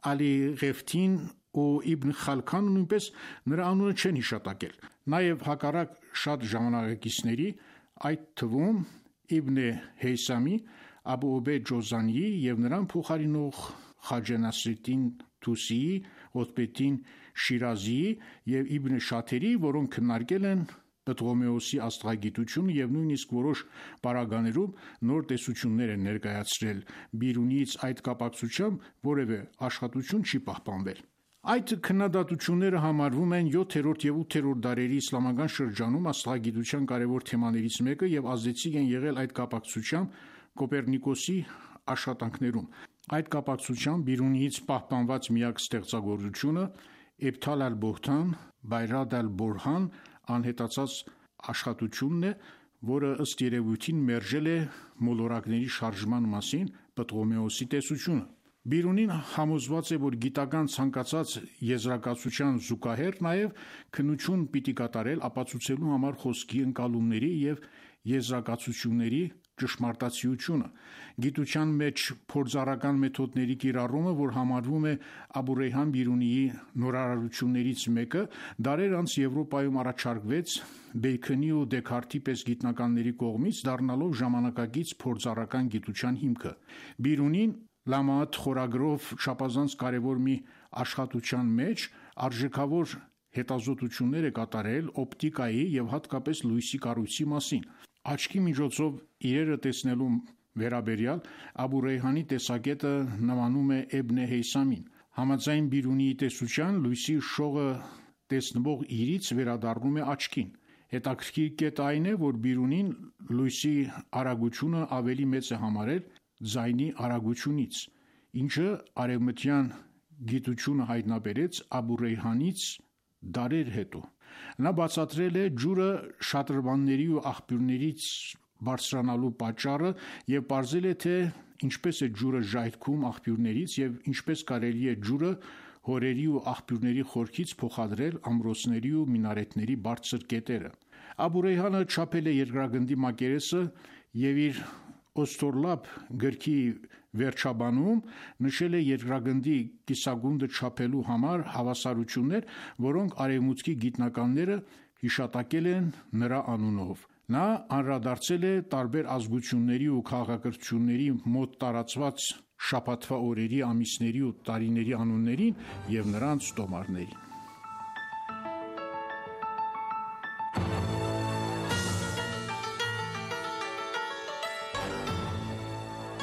Ալիղեֆթին ու Իբն Խալքանը նույնպես նրա անունը չեն հիշատակել։ Նաև հակառակ շատ ժամանակակիցների, այդ թվում Իբն Հեյսամի, Աբու Օբեյդ Ջոզանիի և նրան փոխարինող Խաջե Նասրեդդին Թուսիի, Ղոթբեդդին Շիրազիի և Իբն Շաթերի, որոնք քննարկել են Պտղոմեոսի աստղագիտությունը և նույնիսկ որոշ պարագաներում նոր տեսություններ են ներկայացրել Բիրունիից, այդ կապակցությամբ որևէ աշխատություն չի պահպանվել։ Այդ քննադատությունները համարվում են յոթերորդ և ութերորդ դարերի իսլամական շրջանում աստղագիտության կարևոր թեմաներից մեկը և ազդեցիկ են եղել այդ կապակցությամբ Կոպեռնիկոսի աշխատանքներում։ Այդ կապակցությամբ Բիրունիից պահպանված միակ ստեղծագործությունը Էբթալ ալ-Բոհթան Բայրադ ալ-Բորհան անհետացած աշխատությունն է, որը ըստ երևույթին մերժել է մոլորակների շարժման մասին Պտղոմեոսի տեսությունը։ Բիրունին համոզված է, որ գիտական ցանկացած եզրակացության զուգահեռ նաև քննություն պիտի կատարել ապացուցելու համար խոսքի ընկալումների և եզրակացությունների ճշմարտացիությունը։ Գիտության մեջ փորձառական մեթոդների կիրառումը, որ համարվում է Աբու Ռեյհան Բիրունիի նորարարություններից մեկը, դարեր անց Եվրոպայում առաջարկվեց Բեյքոնի ու Դեքարթի պես գիտնականների կողմից, դառնալով ժամանակակից փորձառական գիտության հիմքը։ Բիրունին Լամաաթ խորագրով չափազանց կարևոր մի աշխատության մեջ արժեքավոր հետազոտություններ է կատարել օպտիկայի և հատկապես լույսի կառույցի մասին։ Աչքի միջոցով իրերը տեսնելու վերաբերյալ Աբու Ռեյհանի տեսակետը նմանում է Իբն Հեյսամին։ Համաձայն Բիրունիի տեսության, լույսի շողը տեսնվող իրից վերադառնում է աչքին։ Հետաքրքիր կետը այն է, որ Բիրունին լույսի արագությունը ավելի մեծ է համարել ձայնի արագությունից, ինչը արևմտյան գիտությունը հայտնաբերեց Աբու Ռեյհանից դարեր հետո։ Նա բացատրել է ջուրը շատրվանների ու աղբյուրներից բարձրանալու պատճառը և պարզել է, թե ինչպես է ջուրը ժայթքում աղբյուրներից և ինչպես կարելի է ջուրը հորերի ու աղբյուրների խորքից փոխադրել ամրոցների ու մինարետների բարձր կետերը։ Աբու Ռեյհանը չափել է երկրագնդի մակերեսը և իր Օսթորլաբ գրքի վերջաբանում նշել է երկրագնդի կիսագունդը չափելու համար հավասարություններ, որոնք արևմուտքի գիտնականները հիշատակել են նրա անունով։ Նա անդրադարձել է տարբեր ազգությունների ու քաղաքակրթությունների մոտ տարածված շաբաթվա օրերի, ամիսների ու տարիների անուններին և նրանց տոմարներին։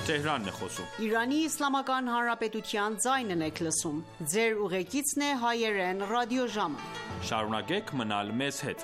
Իրանի Իսլամական Հանրապետության ձայնն եք լսում։ Ձեր ուղեկիցն է հայերեն ռադիոժամը։ Շարունակեք մնալ մեզ հետ։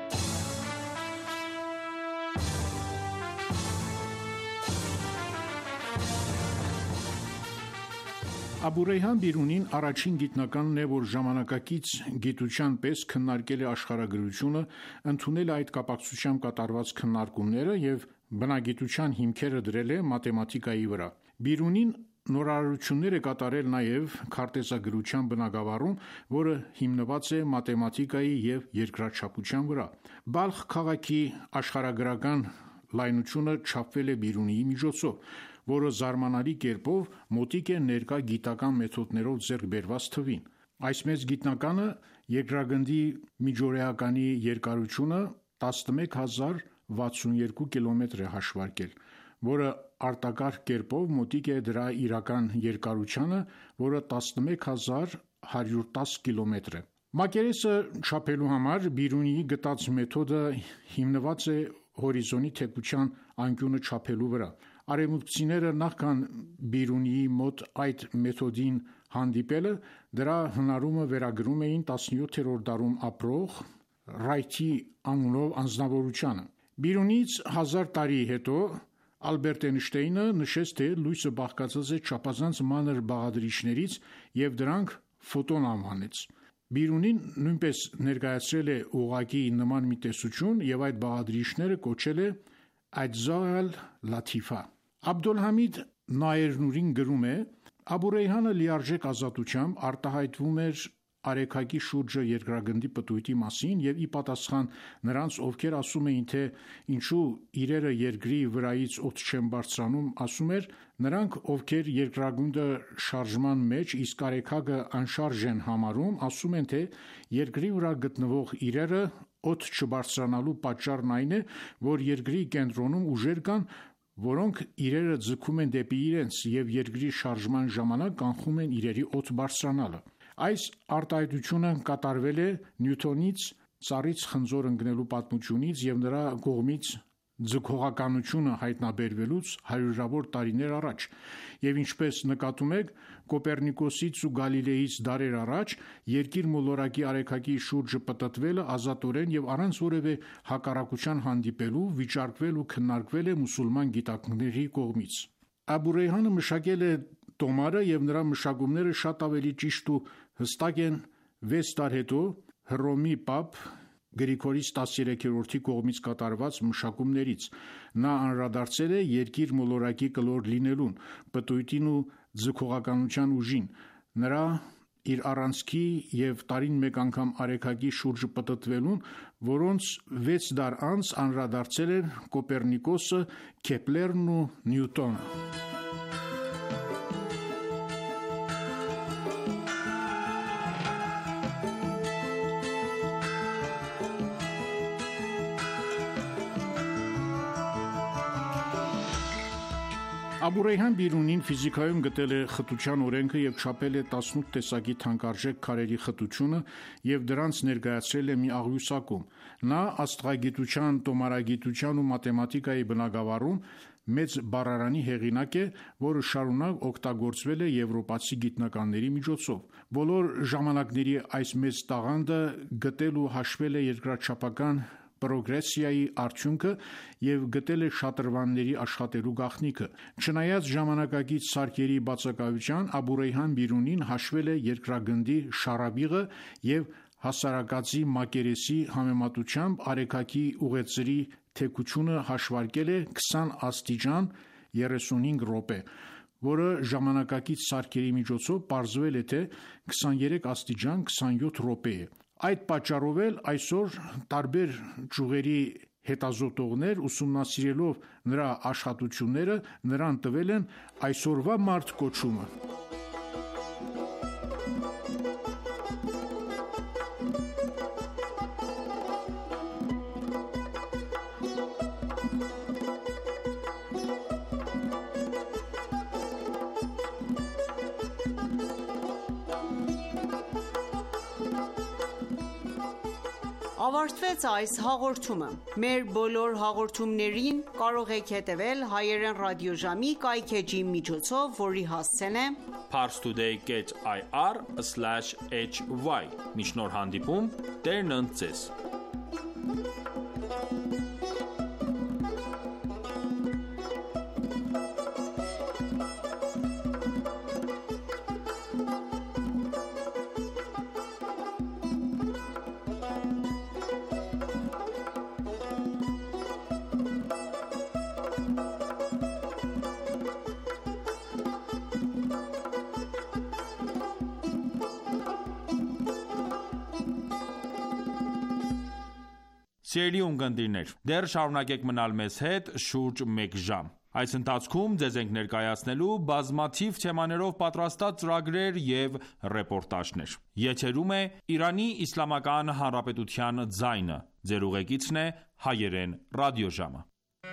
Աբու Ռեյհան Բիրունին առաջին գիտնականն է, որ ժամանակակից գիտության պես քննարկել է աշխարհագրությունը, ընդունել է այդ կապակցությամբ կատարված քննարկումները և բնագիտության հիմքերը դրել է մաթեմատիկայի վրա։ Բիրունին նորարարություններ է կատարել նաև քարտեզագրության բնագավառում, որը հիմնված է մաթեմատիկայի և երկրաչափության վրա։ Բալխ քաղաքի աշխարհագրական լայնությունը չափվել է Բիրունիի միջոցով, որը զարմանալի կերպով մոտիկ է ներկա գիտական մեթոդներով ձեռք բերված թվին։ Այս մեծ գիտնականը երկրագնդի միջօրեականի երկարությունը տասնմեկ հազար վաթսունուերկու կիլոմետր է հաշվարկել, որը արտակարգ կերպով մոտիկ է դրա իրական երկարությանը, որը տասնմեկ հազար հարյուր տասը կիլոմետր է։ Մակերեսը չափելու համար Բիրունիի գտած մեթոդը հիմնված է հորիզոնի թեքության անկյունը չափելու վրա։ Արևմուտքցիները նախքան Բիրունիի մոտ այդ մեթոդին հանդիպելը դրա հնարումը վերագրում էին տասնյոթերորդ դարում ապրող Ռայթի անունով անձնավորությանը։ Բիրունիից հազար տարի հետո Ալբերտ Էյնշտեյնը նշեց, թե լույսը բաղկացած է չափազանց մանր բաղադրիչներից և դրանք ֆոտոն անվանեց։ Բիրունին նույնպես ներկայացրել է ուղղակի նման մի տեսություն և այդ բաղադրիչները կոչել է Աջզա ալ-Լաթիֆա։ Աբդոլհամիդ Նայերնուրին գրում է. Աբու Ռեյհանը լիարժեք ազատությամբ արտահայտվում էր արեգակի շուրջը երկրագնդի պտույտի մասին և ի պատասխան նրանց, ովքեր ասում էին, թե ինչու իրերը երկրի վրայից օդ չեն բարձրանում, ասում էր. նրանք, ովքեր երկրագնդը շարժման մեջ, իսկ արեգակը անշարժ են համարում, ասում են, թե երկրի վրա գտնվող իրերը օդ չբարձրանալու պատճառն այն է, որ երկրի կենտրոնում ուժեր կան, որոնք իրերը ձգում են դեպի իրենց և երկրի շարժման ժամանակ կանխում են իրերի օդ բարձրանալը։ Այս արտահայտությունը կատարվել է Նյուտոնից ծառից խնձոր ընկնելու պատմությունից և նրա կողմից ձգողականությունը հայտնաբերվելուց հարյուրավոր տարիներ առաջ, և ինչպես նկատում եք, Կոպեռնիկոսից ու Գալիլեից դարեր առաջ երկիր մոլորակի արեգակի շուրջը պտտվելը ազատորեն և առանց որևէ հակառակության հանդիպելու վիճարկվել ու քննարկվել է մուսուլման գիտակների կողմից։ Աբու Ռեյհանը մշակել է տոմարը և նրա մշակումները շատ ավելի ճիշտ ու հստակ են վեց դար հետո Հռոմի պապ Գրիգորիս տասներեքերորդի կողմից կատարված մշակումներից։ Նա անդրադարձել է երկիր մոլորակի կլոր լինելուն, պտույտին ու ձգողականության ուժին, նրա իր առանցքի և տարին մեկ անգամ արեգակի շուրջը պտտվելուն, որոնց վեց դար անց անդրադարձել են Կոպեռնիկոսը, Քեպլերն ու Նյուտոնը։ Աբու Ռեյհան Բիրունին ֆիզիկայում գտել է խտության օրենքը և չափել է տասնութ տեսակի թանկարժեք քարերի խտությունը և դրանց ներկայացրել է մի աղյուսակում։ Նա աստղագիտության, տոմարագիտության ու մաթեմատիկայի բնագավառում մեծ բառարանի հեղինակ է, որը շարունակ օգտագործվել է եվրոպացի գիտնականների միջոցով։ Բոլոր ժամանակների այս մեծ տաղանդը գտել ու հաշվել է երկրաչափական պրոգրեսիայի արդյունքը և գտել է շատրվանների աշխատելու գաղտնիքը։ Չնայած ժամանակակից սարքերի բացակայության, Աբու Ռեյհան Բիրունին հաշվել է երկրագնդի շառավիղը և հասարակածի մակերեսի համեմատությամբ արեգակի ուղեծրի թեքությունը հաշվարկել է քսան աստիճան երեսունհինգ րոպե, որը ժամանակակից սարքերի միջոցով պարզվել է, թե քսաներեք աստիճան քսանյոթ րոպե է։ Այդ պատճառով էլ այսօր տարբեր ճյուղերի հետազոտողներ ուսումնասիրելով նրա աշխատությունները նրան տվել են այսօրվա մարդ կոչումը։ ավարտվեց այս հաղորդումը։ Մեր բոլոր հաղորդումներին կարող եք հետևել հայերեն ռադիոժամի կայքէջի միջոցով, որի հասցեն է parstoday dot i r slash h y։ Մինչ նոր հանդիպում, Տերն ընդ ձեզ։ Սիրելի ունկնդիրներ, դեռ շարունակեք մնալ մեզ հետ շուրջ մեկ ժամ։ Այս ընթացքում ձեզ ենք ներկայացնելու բազմաթիվ թեմաներով պատրաստած ծրագրեր և ռեպորտաժներ։ Եթերում է Իրանի Իսլամական Հանրապետության ձայնը։ Ձեր ուղեկիցն է հայերեն ռադիոժամը։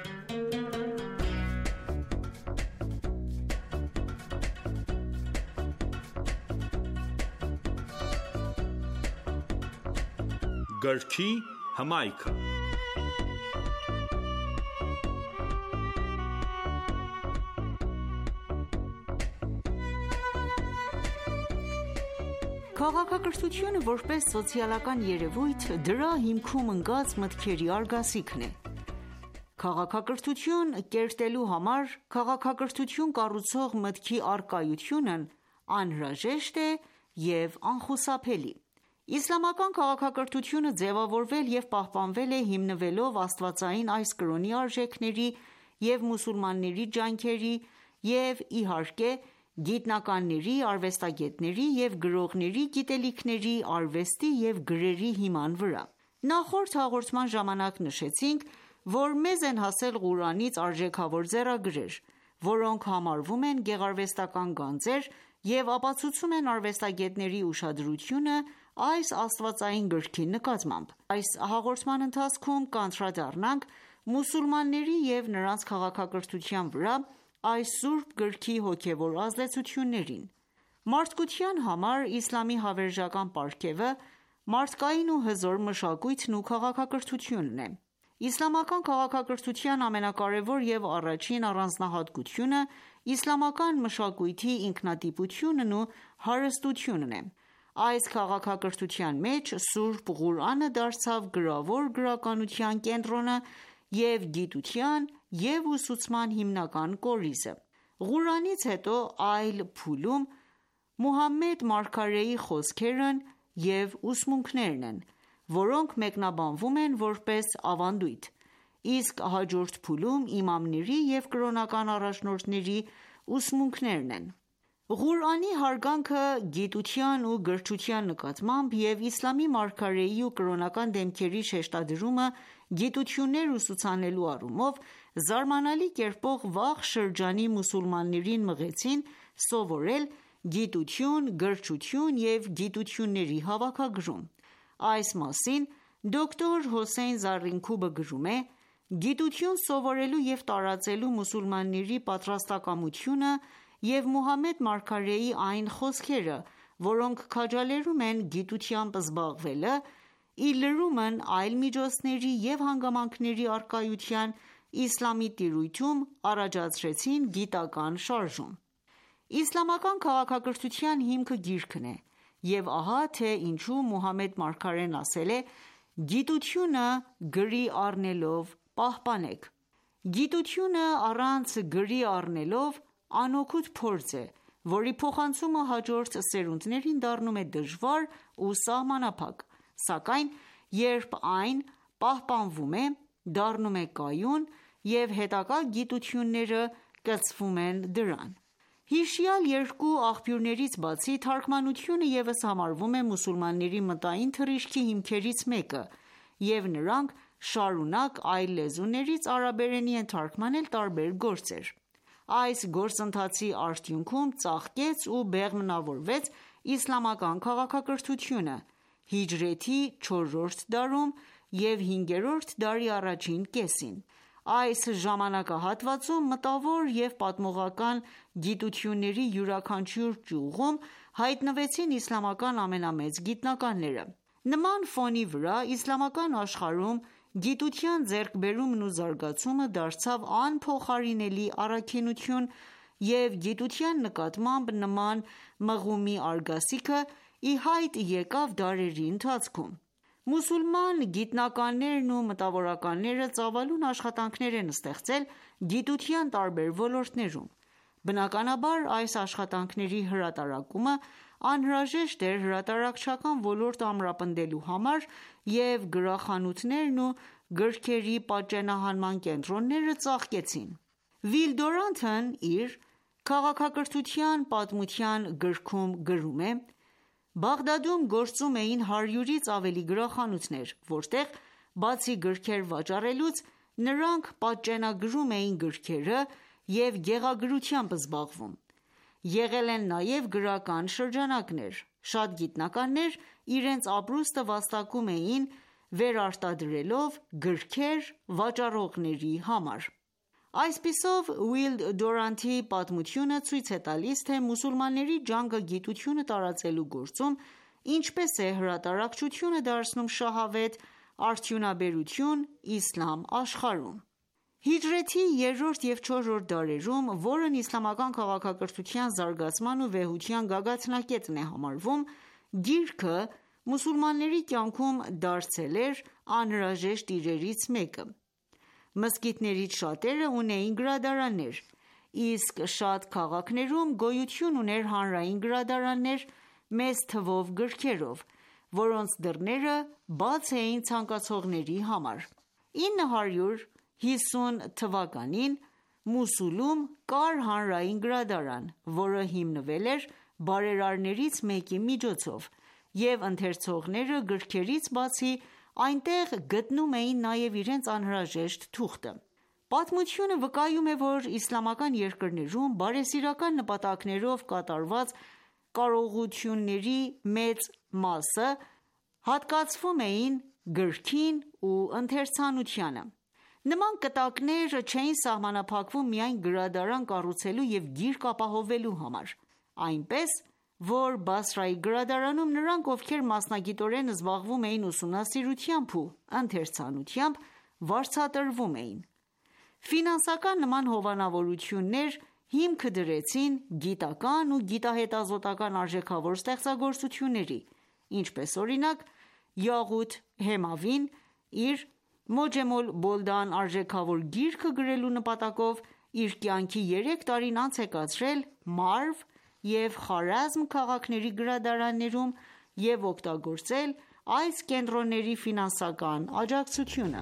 Գրքի հմայքը։ Քաղաքակրթությունը որպես սոցիալական երևույթ դրա հիմքում ընկած մտքերի արգասիքն է։ Քաղաքակրթություն կերտելու համար քաղաքակրթություն կառուցող մտքի առկայությունն անհրաժեշտ է և անխուսափելի։ Իսլամական քաղաքակրթությունը ձևավորվել և պահպանվել է հիմնվելով աստվածային այս կրոնի արժեքների և մուսուլմանների ջանքերի և, իհարկե, գիտնականների, արվեստագետների և գրողների գիտելիքների, արվեստի և գրերի հիման վրա։ Նախորդ հաղորդման ժամանակ նշեցինք, որ մեզ են հասել Ղուրանից արժեքավոր ձեռագրեր, որոնք համարվում են գեղարվեստական գանձեր և ապացուցում են արվեստագետների ուշադրությունը այս աստվածային գրքի նկատմամբ։ Այս հաղորդման ընթացքում կանդրադառնանք մուսուլմանների և նրանց քաղաքակրթության վրա այս սուրբ գրքի հոգևոր ազդեցություններին։ Մարդկության համար իսլամի հավերժական պարգևը մարդկային ու հզոր մշակույթն ու քաղաքակրթությունն է։ Իսլամական քաղաքակրթության ամենակարևոր և առաջին առանձնահատկությունը իսլամական մշակույթի ինքնատիպությունն ու հարստությունն է։ Այս քաղաքակրթության մեջ Սուրբ Ղուրանը դարձավ գրավոր գրականության կենտրոնը և գիտության և ուսուցման հիմնական կորիզը։ Ղուրանից հետո այլ փուլում Մուհամմեդ մարգարեի խոսքերն և ուսմունքներն են, որոնք մեկնաբանվում են որպես ավանդույթ, իսկ հաջորդ փուլում իմամների և կրոնական առաջնորդների ուսմունքներն են։ Ղուրանի հարգանքը գիտության ու գրչության նկատմամբ և իսլամի մարգարեի ու կրոնական դեմքերի շեշտադրումը գիտություններ ուսուցանելու առումով զարմանալի կերպով վաղ շրջանի մուսուլմաններին մղեցին սովորել գիտություն, գրչություն և գիտությունների հավաքագրում։ Այս մասին դոկտոր Հոսեյն Զարինքուբը գրում է. «Գիտություն սովորելու և տարածելու մուսուլմանների պատրաստակամությունը և Մուհամմեդ մարգարեի այն խոսքերը, որոնք քաջալերում են գիտությամբ զբաղվելը, ի լրումն այլ միջոցների և հանգամանքների առկայության, իսլամի տիրույթում առաջացրեցին գիտական շարժում»։ Իսլամական քաղաքակրթության հիմքը գիրքն է, և ահա թե ինչու Մուհամմեդ մարգարեն ասել է. «Գիտությունը գրի առնելով պահպանեք»։ Գիտությունը առանց գրի առնելով անօգուտ փորձ է, որի փոխանցումը հաջորդ սերունդներին դառնում է դժվար ու սահմանափակ, սակայն երբ այն պահպանվում է, դառնում է կայուն, և հետագա գիտությունները կցվում են դրան։ Հիշյալ երկու աղբյուրներից բացի, թարգմանությունը ևս համարվում է մուսուլմանների մտային թռիչքի հիմքերից մեկը, և նրանք շարունակ այլ լեզուներից արաբերենի են թարգմանել տարբեր գործեր։ Այս գործընթացի արդյունքում ծաղկեց ու բեղմնավորվեց իսլամական քաղաքակրթությունը հիջրեթի չորրորդ դարում և հինգերորդ դարի առաջին կեսին։ Այս ժամանակահատվածում մտավոր և պատմողական գիտությունների յուրաքանչյուր ճյուղում հայտնվեցին իսլամական ամենամեծ գիտնականները։ Նման ֆոնի վրա իսլամական աշխարհում գիտության ձեռքբերումն ու զարգացումը դարձավ անփոխարինելի առաքինություն և գիտության նկատմամբ նման մղումի արգասիքը ի հայտ եկավ դարերի ընթացքում։ Մուսուլման գիտնականներն ու մտավորականները ծավալուն աշխատանքներ են ստեղծել գիտության տարբեր ոլորտներում։ Բնականաբար, այս աշխատանքների հրատարակումը անհրաժեշտ էր հրատարակչական ոլորտը ամրապնդելու համար, և գրախանութներն ու գրքերի պատճենահանման կենտրոնները ծաղկեցին։ Ուիլ Դյուրանտն իր «Քաղաքակրթության պատմության» գրքում գրում է. «Բաղդադում գործում էին հարյուրից ավելի գրախանութներ, որտեղ, բացի գրքեր վաճառելուց, նրանք պատճենագրում էին գրքերը և գեղագրությամբ զբաղվում։ Եղել են նաև գրական շրջանակներ։ Շատ գիտնականներ իրենց ապրուստը վաստակում էին վերարտադրելով գրքեր վաճառողների համար»։ Այսպիսով, Ուիլ Դյուրանտի պատմությունը ցույց է տալիս, թե մուսուլմանների ջանքը գիտությունը տարածելու գործում ինչպես է հրատարակչությունը դարձնում շահավետ արդյունաբերություն իսլամ աշխարհում։ Հիջրեթի երրորդ և չորրորդ դարերում, որն իսլամական քաղաքակրթության զարգացման ու վեհության գագաթնակետն է համարվում, գիրքը մուսուլմանների կյանքում դարձել էր անհրաժեշտ իրերից մեկը։ Մզկիթներից շատերը ունեին գրադարաններ, իսկ շատ քաղաքներում գոյություն ուներ հանրային գրադարաններ մեծ թվով գրքերով, որոնց դռները բաց էին ցանկացողների համար։ Ինը հարյուր հիսուն թվականին Մոսուլում կար հանրային գրադարան, որը հիմնվել էր բարերարներից մեկի միջոցով, և ընթերցողները գրքերից բացի այնտեղ գտնում էին նաև իրենց անհրաժեշտ թուղթը։ Պատմությունը վկայում է, որ իսլամական երկրներում բարեսիրական նպատակներով կատարված կարողությունների մեծ մասը հատկացվում էին գրքին ու ընթերցանությանը։ Նման կտակներ չէին սահմանափակվում միայն գրադարան կառուցելու և գիրք ապահովելու համար, այնպես որ Բասրայի գրադարանում նրանք, ովքեր մասնագիտորեն զբաղվում էին ուսումնասիրությամբ ու ընթերցանությամբ, վարձատրվում էին։ Ֆինանսական նման հովանավորություններ հիմքը դրեցին գիտական ու գիտահետազոտական արժեքավոր ստեղծագործությունների, ինչպես օրինակ Յաղութ Հեմավին իր «Մոջեմ ալ-Բոլդան» արժեքավոր գիրքը գրելու նպատակով իր կյանքի երեք տարին անց է կացրել Մարվ և Խարազմ քաղաքների գրադարաններում և օգտագործել այս կենտրոնների ֆինանսական աջակցությունը։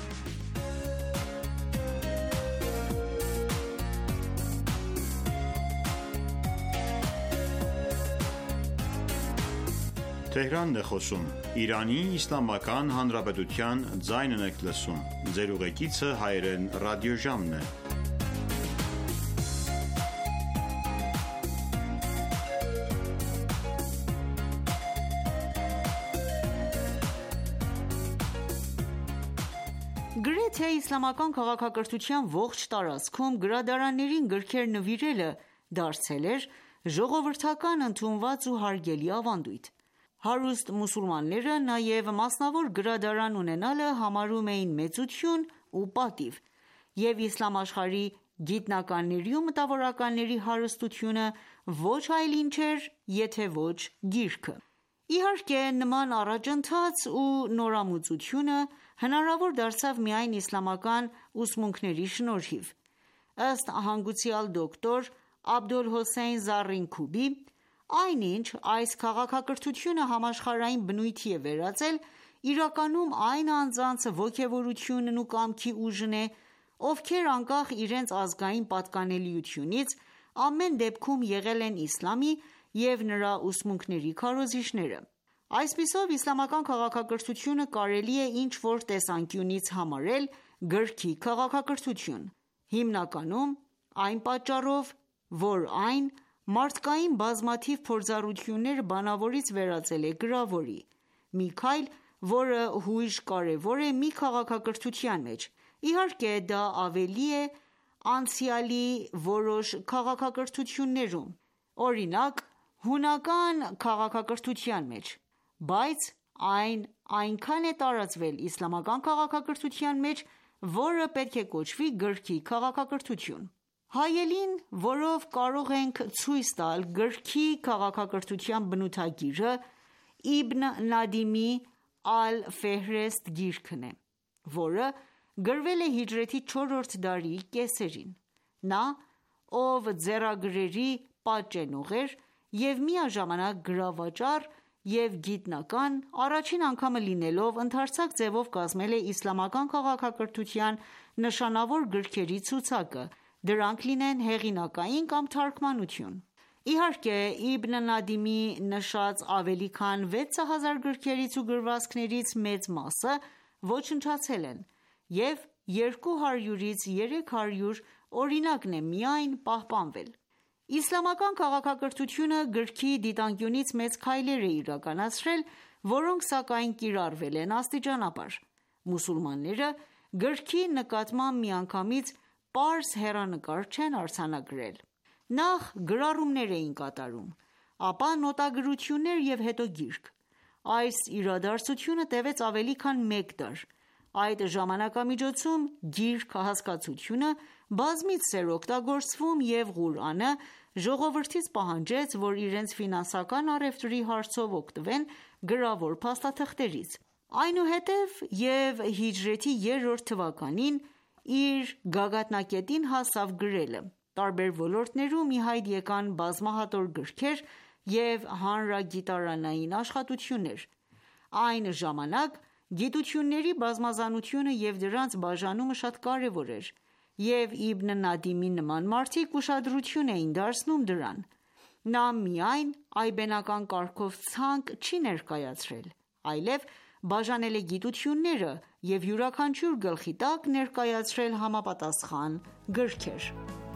Գրեթե իսլամական քաղաքակրթության ողջ տարածքում գրադարաններին գրքեր նվիրելը դարձել էր ժողովրդական ընդունված ու հարգելի ավանդույթ։ Հարուստ մուսուլմանները նաև մասնավոր գրադարան ունենալը համարում էին մեծություն ու պատիվ, և իսլամ աշխարհի գիտնականների ու մտավորականների հարստությունը ոչ այլ ինչ էր, եթե ոչ գիրքը։ Իհարկե, նման առաջընթաց ու նորամուծությունը հնարավոր դարձավ միայն իսլամական ուսմունքների շնորհիվ։ Ըստ հանգուցյալ դոկտոր Աբդոլհոսեյն Զառինքուբի, այնինչ այս քաղաքակրթությունը համաշխարհային բնույթի է վերածել, իրականում այն անձանց ոգևորությունն ու կամքի ուժն է, ովքեր անկախ իրենց ազգային պատկանելիությունից, ամեն դեպքում եղել են իսլամի և նրա ուսմունքների քարոզիչները։ Այսպիսով, իսլամական քաղաքակրթությունը կարելի է ինչ-որ տեսանկյունից համարել գրքի քաղաքակրթություն, հիմնականում այն պատճառով, որ այն մարդկային բազմաթիվ փորձառությունները բանավորից վերածել է գրավորի, մի քայլ, որը հույժ կարևոր է մի քաղաքակրթության մեջ։ Իհարկե, դա ավելի է անցյալի որոշ քաղաքակրթություններում, օրինակ՝ հունական քաղաքակրթության մեջ, բայց Այն այնքան է տարածվել իսլամական քաղաքակրթության մեջ, որը պետք է կոչվի գրքի քաղաքակրթություն: Հայելին, որով կարող ենք ցույց տալ գրքի քաղաքակրթության բնութագիրը, Իբն Նադիմի «Ալ-Ֆեհրեստ» գիրքն է, որը գրվել է հիջրեթի չորրորդ դարի կեսերին: Նա, ով ձեռագրերի պատճենող էր և միաժամանակ գրավաճառ և գիտնական, առաջին անգամը լինելով, ընդարձակ ձևով կազմել է իսլամական քաղաքակրթության նշանավոր գրքերի ցուցակը, դրանք լինեն հեղինակային կամ թարգմանություն: Իհարկե, Իբն Նադիմի նշած ավելի քան վեց հազար գրքերից ու գրվածքներից մեծ մասը ոչնչացել են և երկու հարյուրից երեք հարյուր օրինակն է միայն պահպանվել: Իսլամական քաղաքակրթությունը գրքի դիտանկյունից մեծ քայլեր է իրականացրել, որոնք սակայն կիրառվել են աստիճանաբար: Մուսուլմանները գրքի նկատմամբ միանգամից պարզ հեռանկար չեն արձանագրել: Նախ գրառումներ էին կատարում, ապա նոտագրություններ և հետո գիրք: Այս իրադարձությունը տևեց ավելի քան մեկ դար: Այդ ժամանակամիջոցում գիրք հասկացությունը բազմիցս էր օգտագործվում և Ղուրանը ժողովրդից պահանջեց, որ իրենց ֆինանսական առևտրի հարցով օգտվեն գրավոր փաստաթղթերից: Այնուհետև և հիջրեթի երրորդ թվականին իր գագաթնակետին հասավ գրելը: Տարբեր ոլորտներում ի հայտ եկան բազմահատոր գրքեր և հանրագիտարանային աշխատություններ: Այն ժամանակ գիտությունների բազմազանությունը և դրանց բաժանումը շատ կարևոր էր և Իբն Նադիմի նման մարդիկ ուշադրություն էին դարձնում դրան: Նա միայն այբենական կարգով ցանկ չի ներկայացրել, այլև բաժանել է գիտությունները և յուրաքանչյուր գլխի տակ ներկայացրել համապատասխան գրքեր: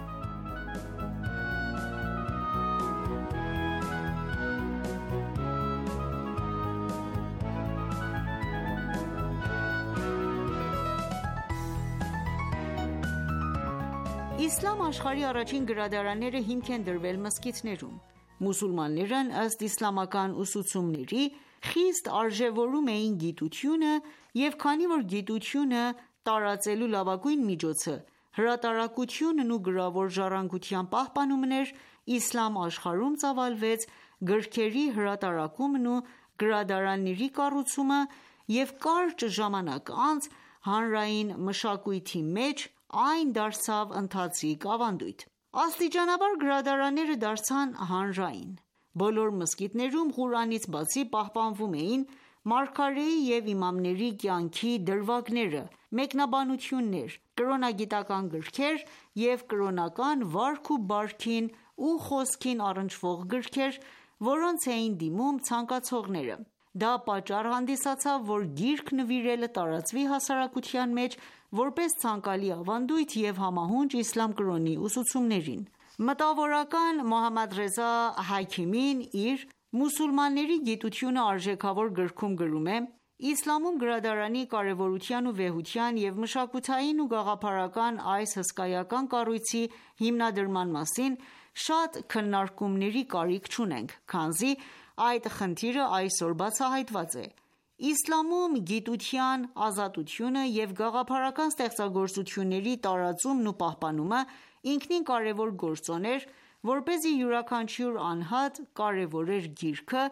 Իսլամ աշխարհի առաջին գրադարանները հիմք են դրվել մզկիթներում: Մուսուլմաններն ըստ իսլամական ուսուցումների, խիստ արժևորում էին գիտությունը և քանի որ գիտությունը տարածելու լավագույն միջոցը հրատարակությունն ու գրավոր ժառանգության պահպանումն էր, իսլամ աշխարհում ծավալվեց գրքերի հրատարակումն ու գրադարանների կառուցումը և կարճ ժամանակ անց հանրային մշակույթի մեջ այն դարձավ ընթացիկ ավանդույթ: Աստիճանաբար գրադարանները դարձան հանրային: Բոլոր մզկիթներում Ղուրանից բացի պահպանվում էին մարգարեի և իմամների կյանքի դրվագները, մեկնաբանություններ, կրոնագիտական գրքեր և կրոնական վարք ու բարքին ու խոսքին առնչվող գրքեր, որոնց էին դիմում ցանկացողները: Դա պատճառ հանդիսացավ, որ գիրք նվիրելը տարածվի հասարակության մեջ, որպես ցանկալի ավանդույթ և համահունչ իսլամ կրոնի ուսուցումներին: Մտավորական Մոհամմադռեզա Հաքիմին իր «Մուսուլմանների գիտությունը» արժեքավոր գրքում գրում է. «Իսլամում գրադարանի կարևորության ու վեհության և մշակութային ու գաղափարական այս հսկայական կառույցի հիմնադրման մասին շատ քննարկումների կարիք չունենք, քանզի այդ խնդիրը այսօր բացահայտված է: Իսլամում գիտության ազատությունը և գաղափարական ստեղծագործությունների տարածումն ու պահպանումը ինքնին կարևոր գործոն էր, որպեսզի յուրաքանչյուր անհատ կարևորեր գիրքը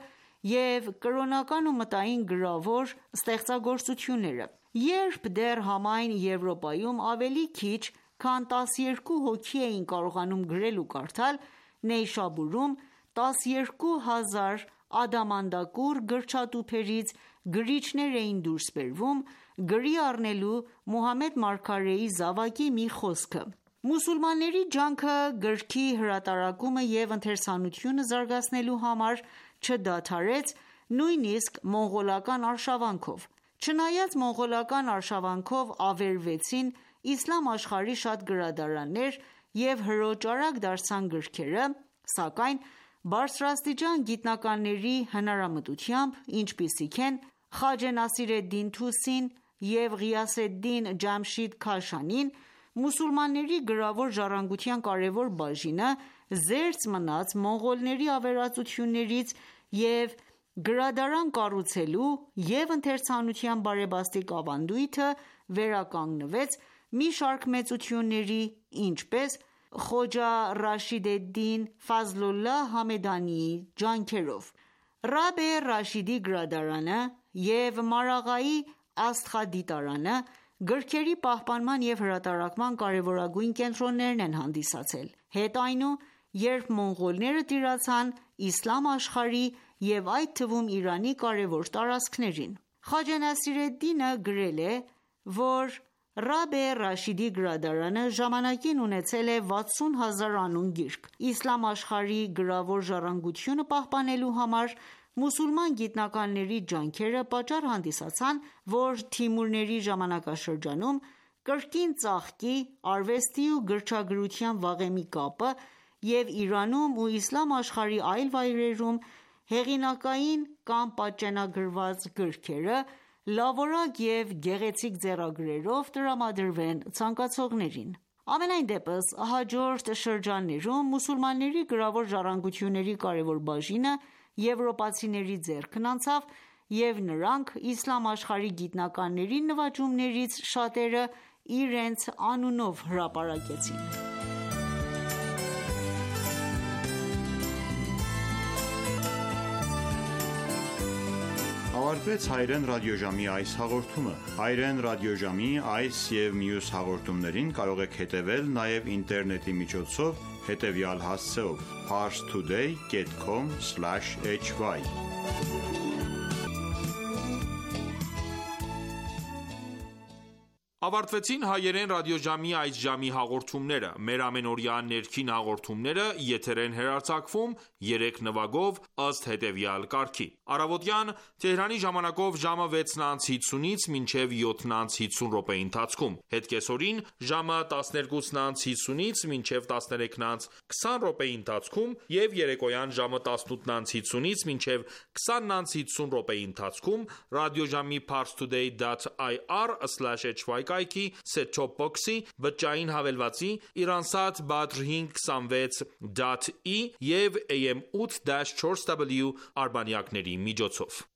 և կրոնական ու մտային գրավոր ստեղծագործությունները: Երբ դեռ համայն Եվրոպայում ավելի քիչ քան տասներկու հոգի էին կարողանում գրել ու կարդալ, Նեյշաբուրում տասներկու հազար ադամանդակուռ գրչատուփերից գրիչներ էին դուրս բերվում, գրի առնելու Մուհամմեդ մարգարեի զավակի մի խոսքը: Մուսուլմանների ջանքը գրքի հրատարակումը և ընթերցանությունը զարգացնելու համար չդադարեց նույնիսկ մոնղոլական արշավանքով: Չնայած մոնղոլական արշավանքով ավերվեցին իսլամ աշխարհի շատ գրադարաններ և հրոճարակ դարձան գրքերը, սակայն բարձրաստիճան գիտնականների հնարամտությամբ, ինչպիսիք են Խաջե Նասիր Էդդին Թուսին և Ղիյասեդդին Ջամշիդ Քաշանին, մուսուլմանների գրավոր ժառանգության կարևոր բաժինը զերծ մնաց մոնղոլների ավերածություններից և գրադարան կառուցելու և ընթերցանության բարեբաստիկ ավանդույթը վերականգնվեց մի շարք մեծությունների, ինչպես Խոջա Ռաշիդ էդ-Դին Ֆազլոլլահ Համեդանիի ջանքերով: Ռաբե Ռաշիդի գրադարանը և Մարաղայի աստղադիտարանը գրքերի պահպանման և հրատարակման կարևորագույն կենտրոններն են հանդիսացել: Հետո այնու, երբ մոնղոլները տիրացան իսլամ աշխարհի և այդ թվում Իրանի կարևոր տարածքներին: Խաջա Նասիր էդ-Դինը գրել է, որ Ռաբե Ռաշիդի գրադարանը ժամանակին ունեցել է վաթսուն հազար անուն գիրք: Իսլամ աշխարհի գրավոր ժառանգությունը պահպանելու համար մուսուլման գիտնականների ջանքերը պատճառ հանդիսացան, որ Թիմուրների ժամանակաշրջանում կրկին ծաղկի արվեստի ու գրչագրության վաղեմի կապը և Իրանում ու իսլամ աշխարհի այլ վայրերում հեղինակային կամ պատճենագրված գրքերը լավորակ և գեղեցիկ ձեռագրերով տրամադրվեն ցանկացողներին: Համենայն դեպս, հաջորդ շրջաններում մուսուլմանների գրավոր ժառանգությունների կարևոր բաժինը եվրոպացիների ձեռքն անցավ և նրանք իսլամ աշխարհի գիտնականների նվաճումներից շատերը իրենց անունով հրապարակեցին: Ավարտվեց հայրեն ռադիոժամի այս հաղորդումը: Հայրեն ռադիոժամի այս և մյուս հաղորդումներին կարող եք հետևել նաև ինտերնետի միջոցով հետևյալ հասցեով՝ parstoday dot com slash h y: Ավարտվեցին հայերեն ռադիոժամի այս ժամի հաղորդումները: Մեր ամենօրյա ներքին հաղորդումները եթեր են հեռարձակվում երեք նվագով ըստ հետևյալ կարգի: Առավոտյան Թեհրանի ժամանակով ժամը վեցն անց հիսունից մինչև յոթն անց հիսուն րոպեի ընթացքում, հետ կեսօրին ժամը տասներկուսն անց հիսունից մինչև տասներեքն անց քսան րոպեի ընթացքում և երեկոյան ժամը տասնութն անց հիսունից մինչև քսանն անց հիսուն րոպեի ընթացքում ռադիոժամի parstoday dot i r slash h y կայքի set-top box-ի, բջջային հավելվածի, Iransat Badr հինգ քսանվեց դոտ ի և A M eight dash four W արբանյակների միջոցով: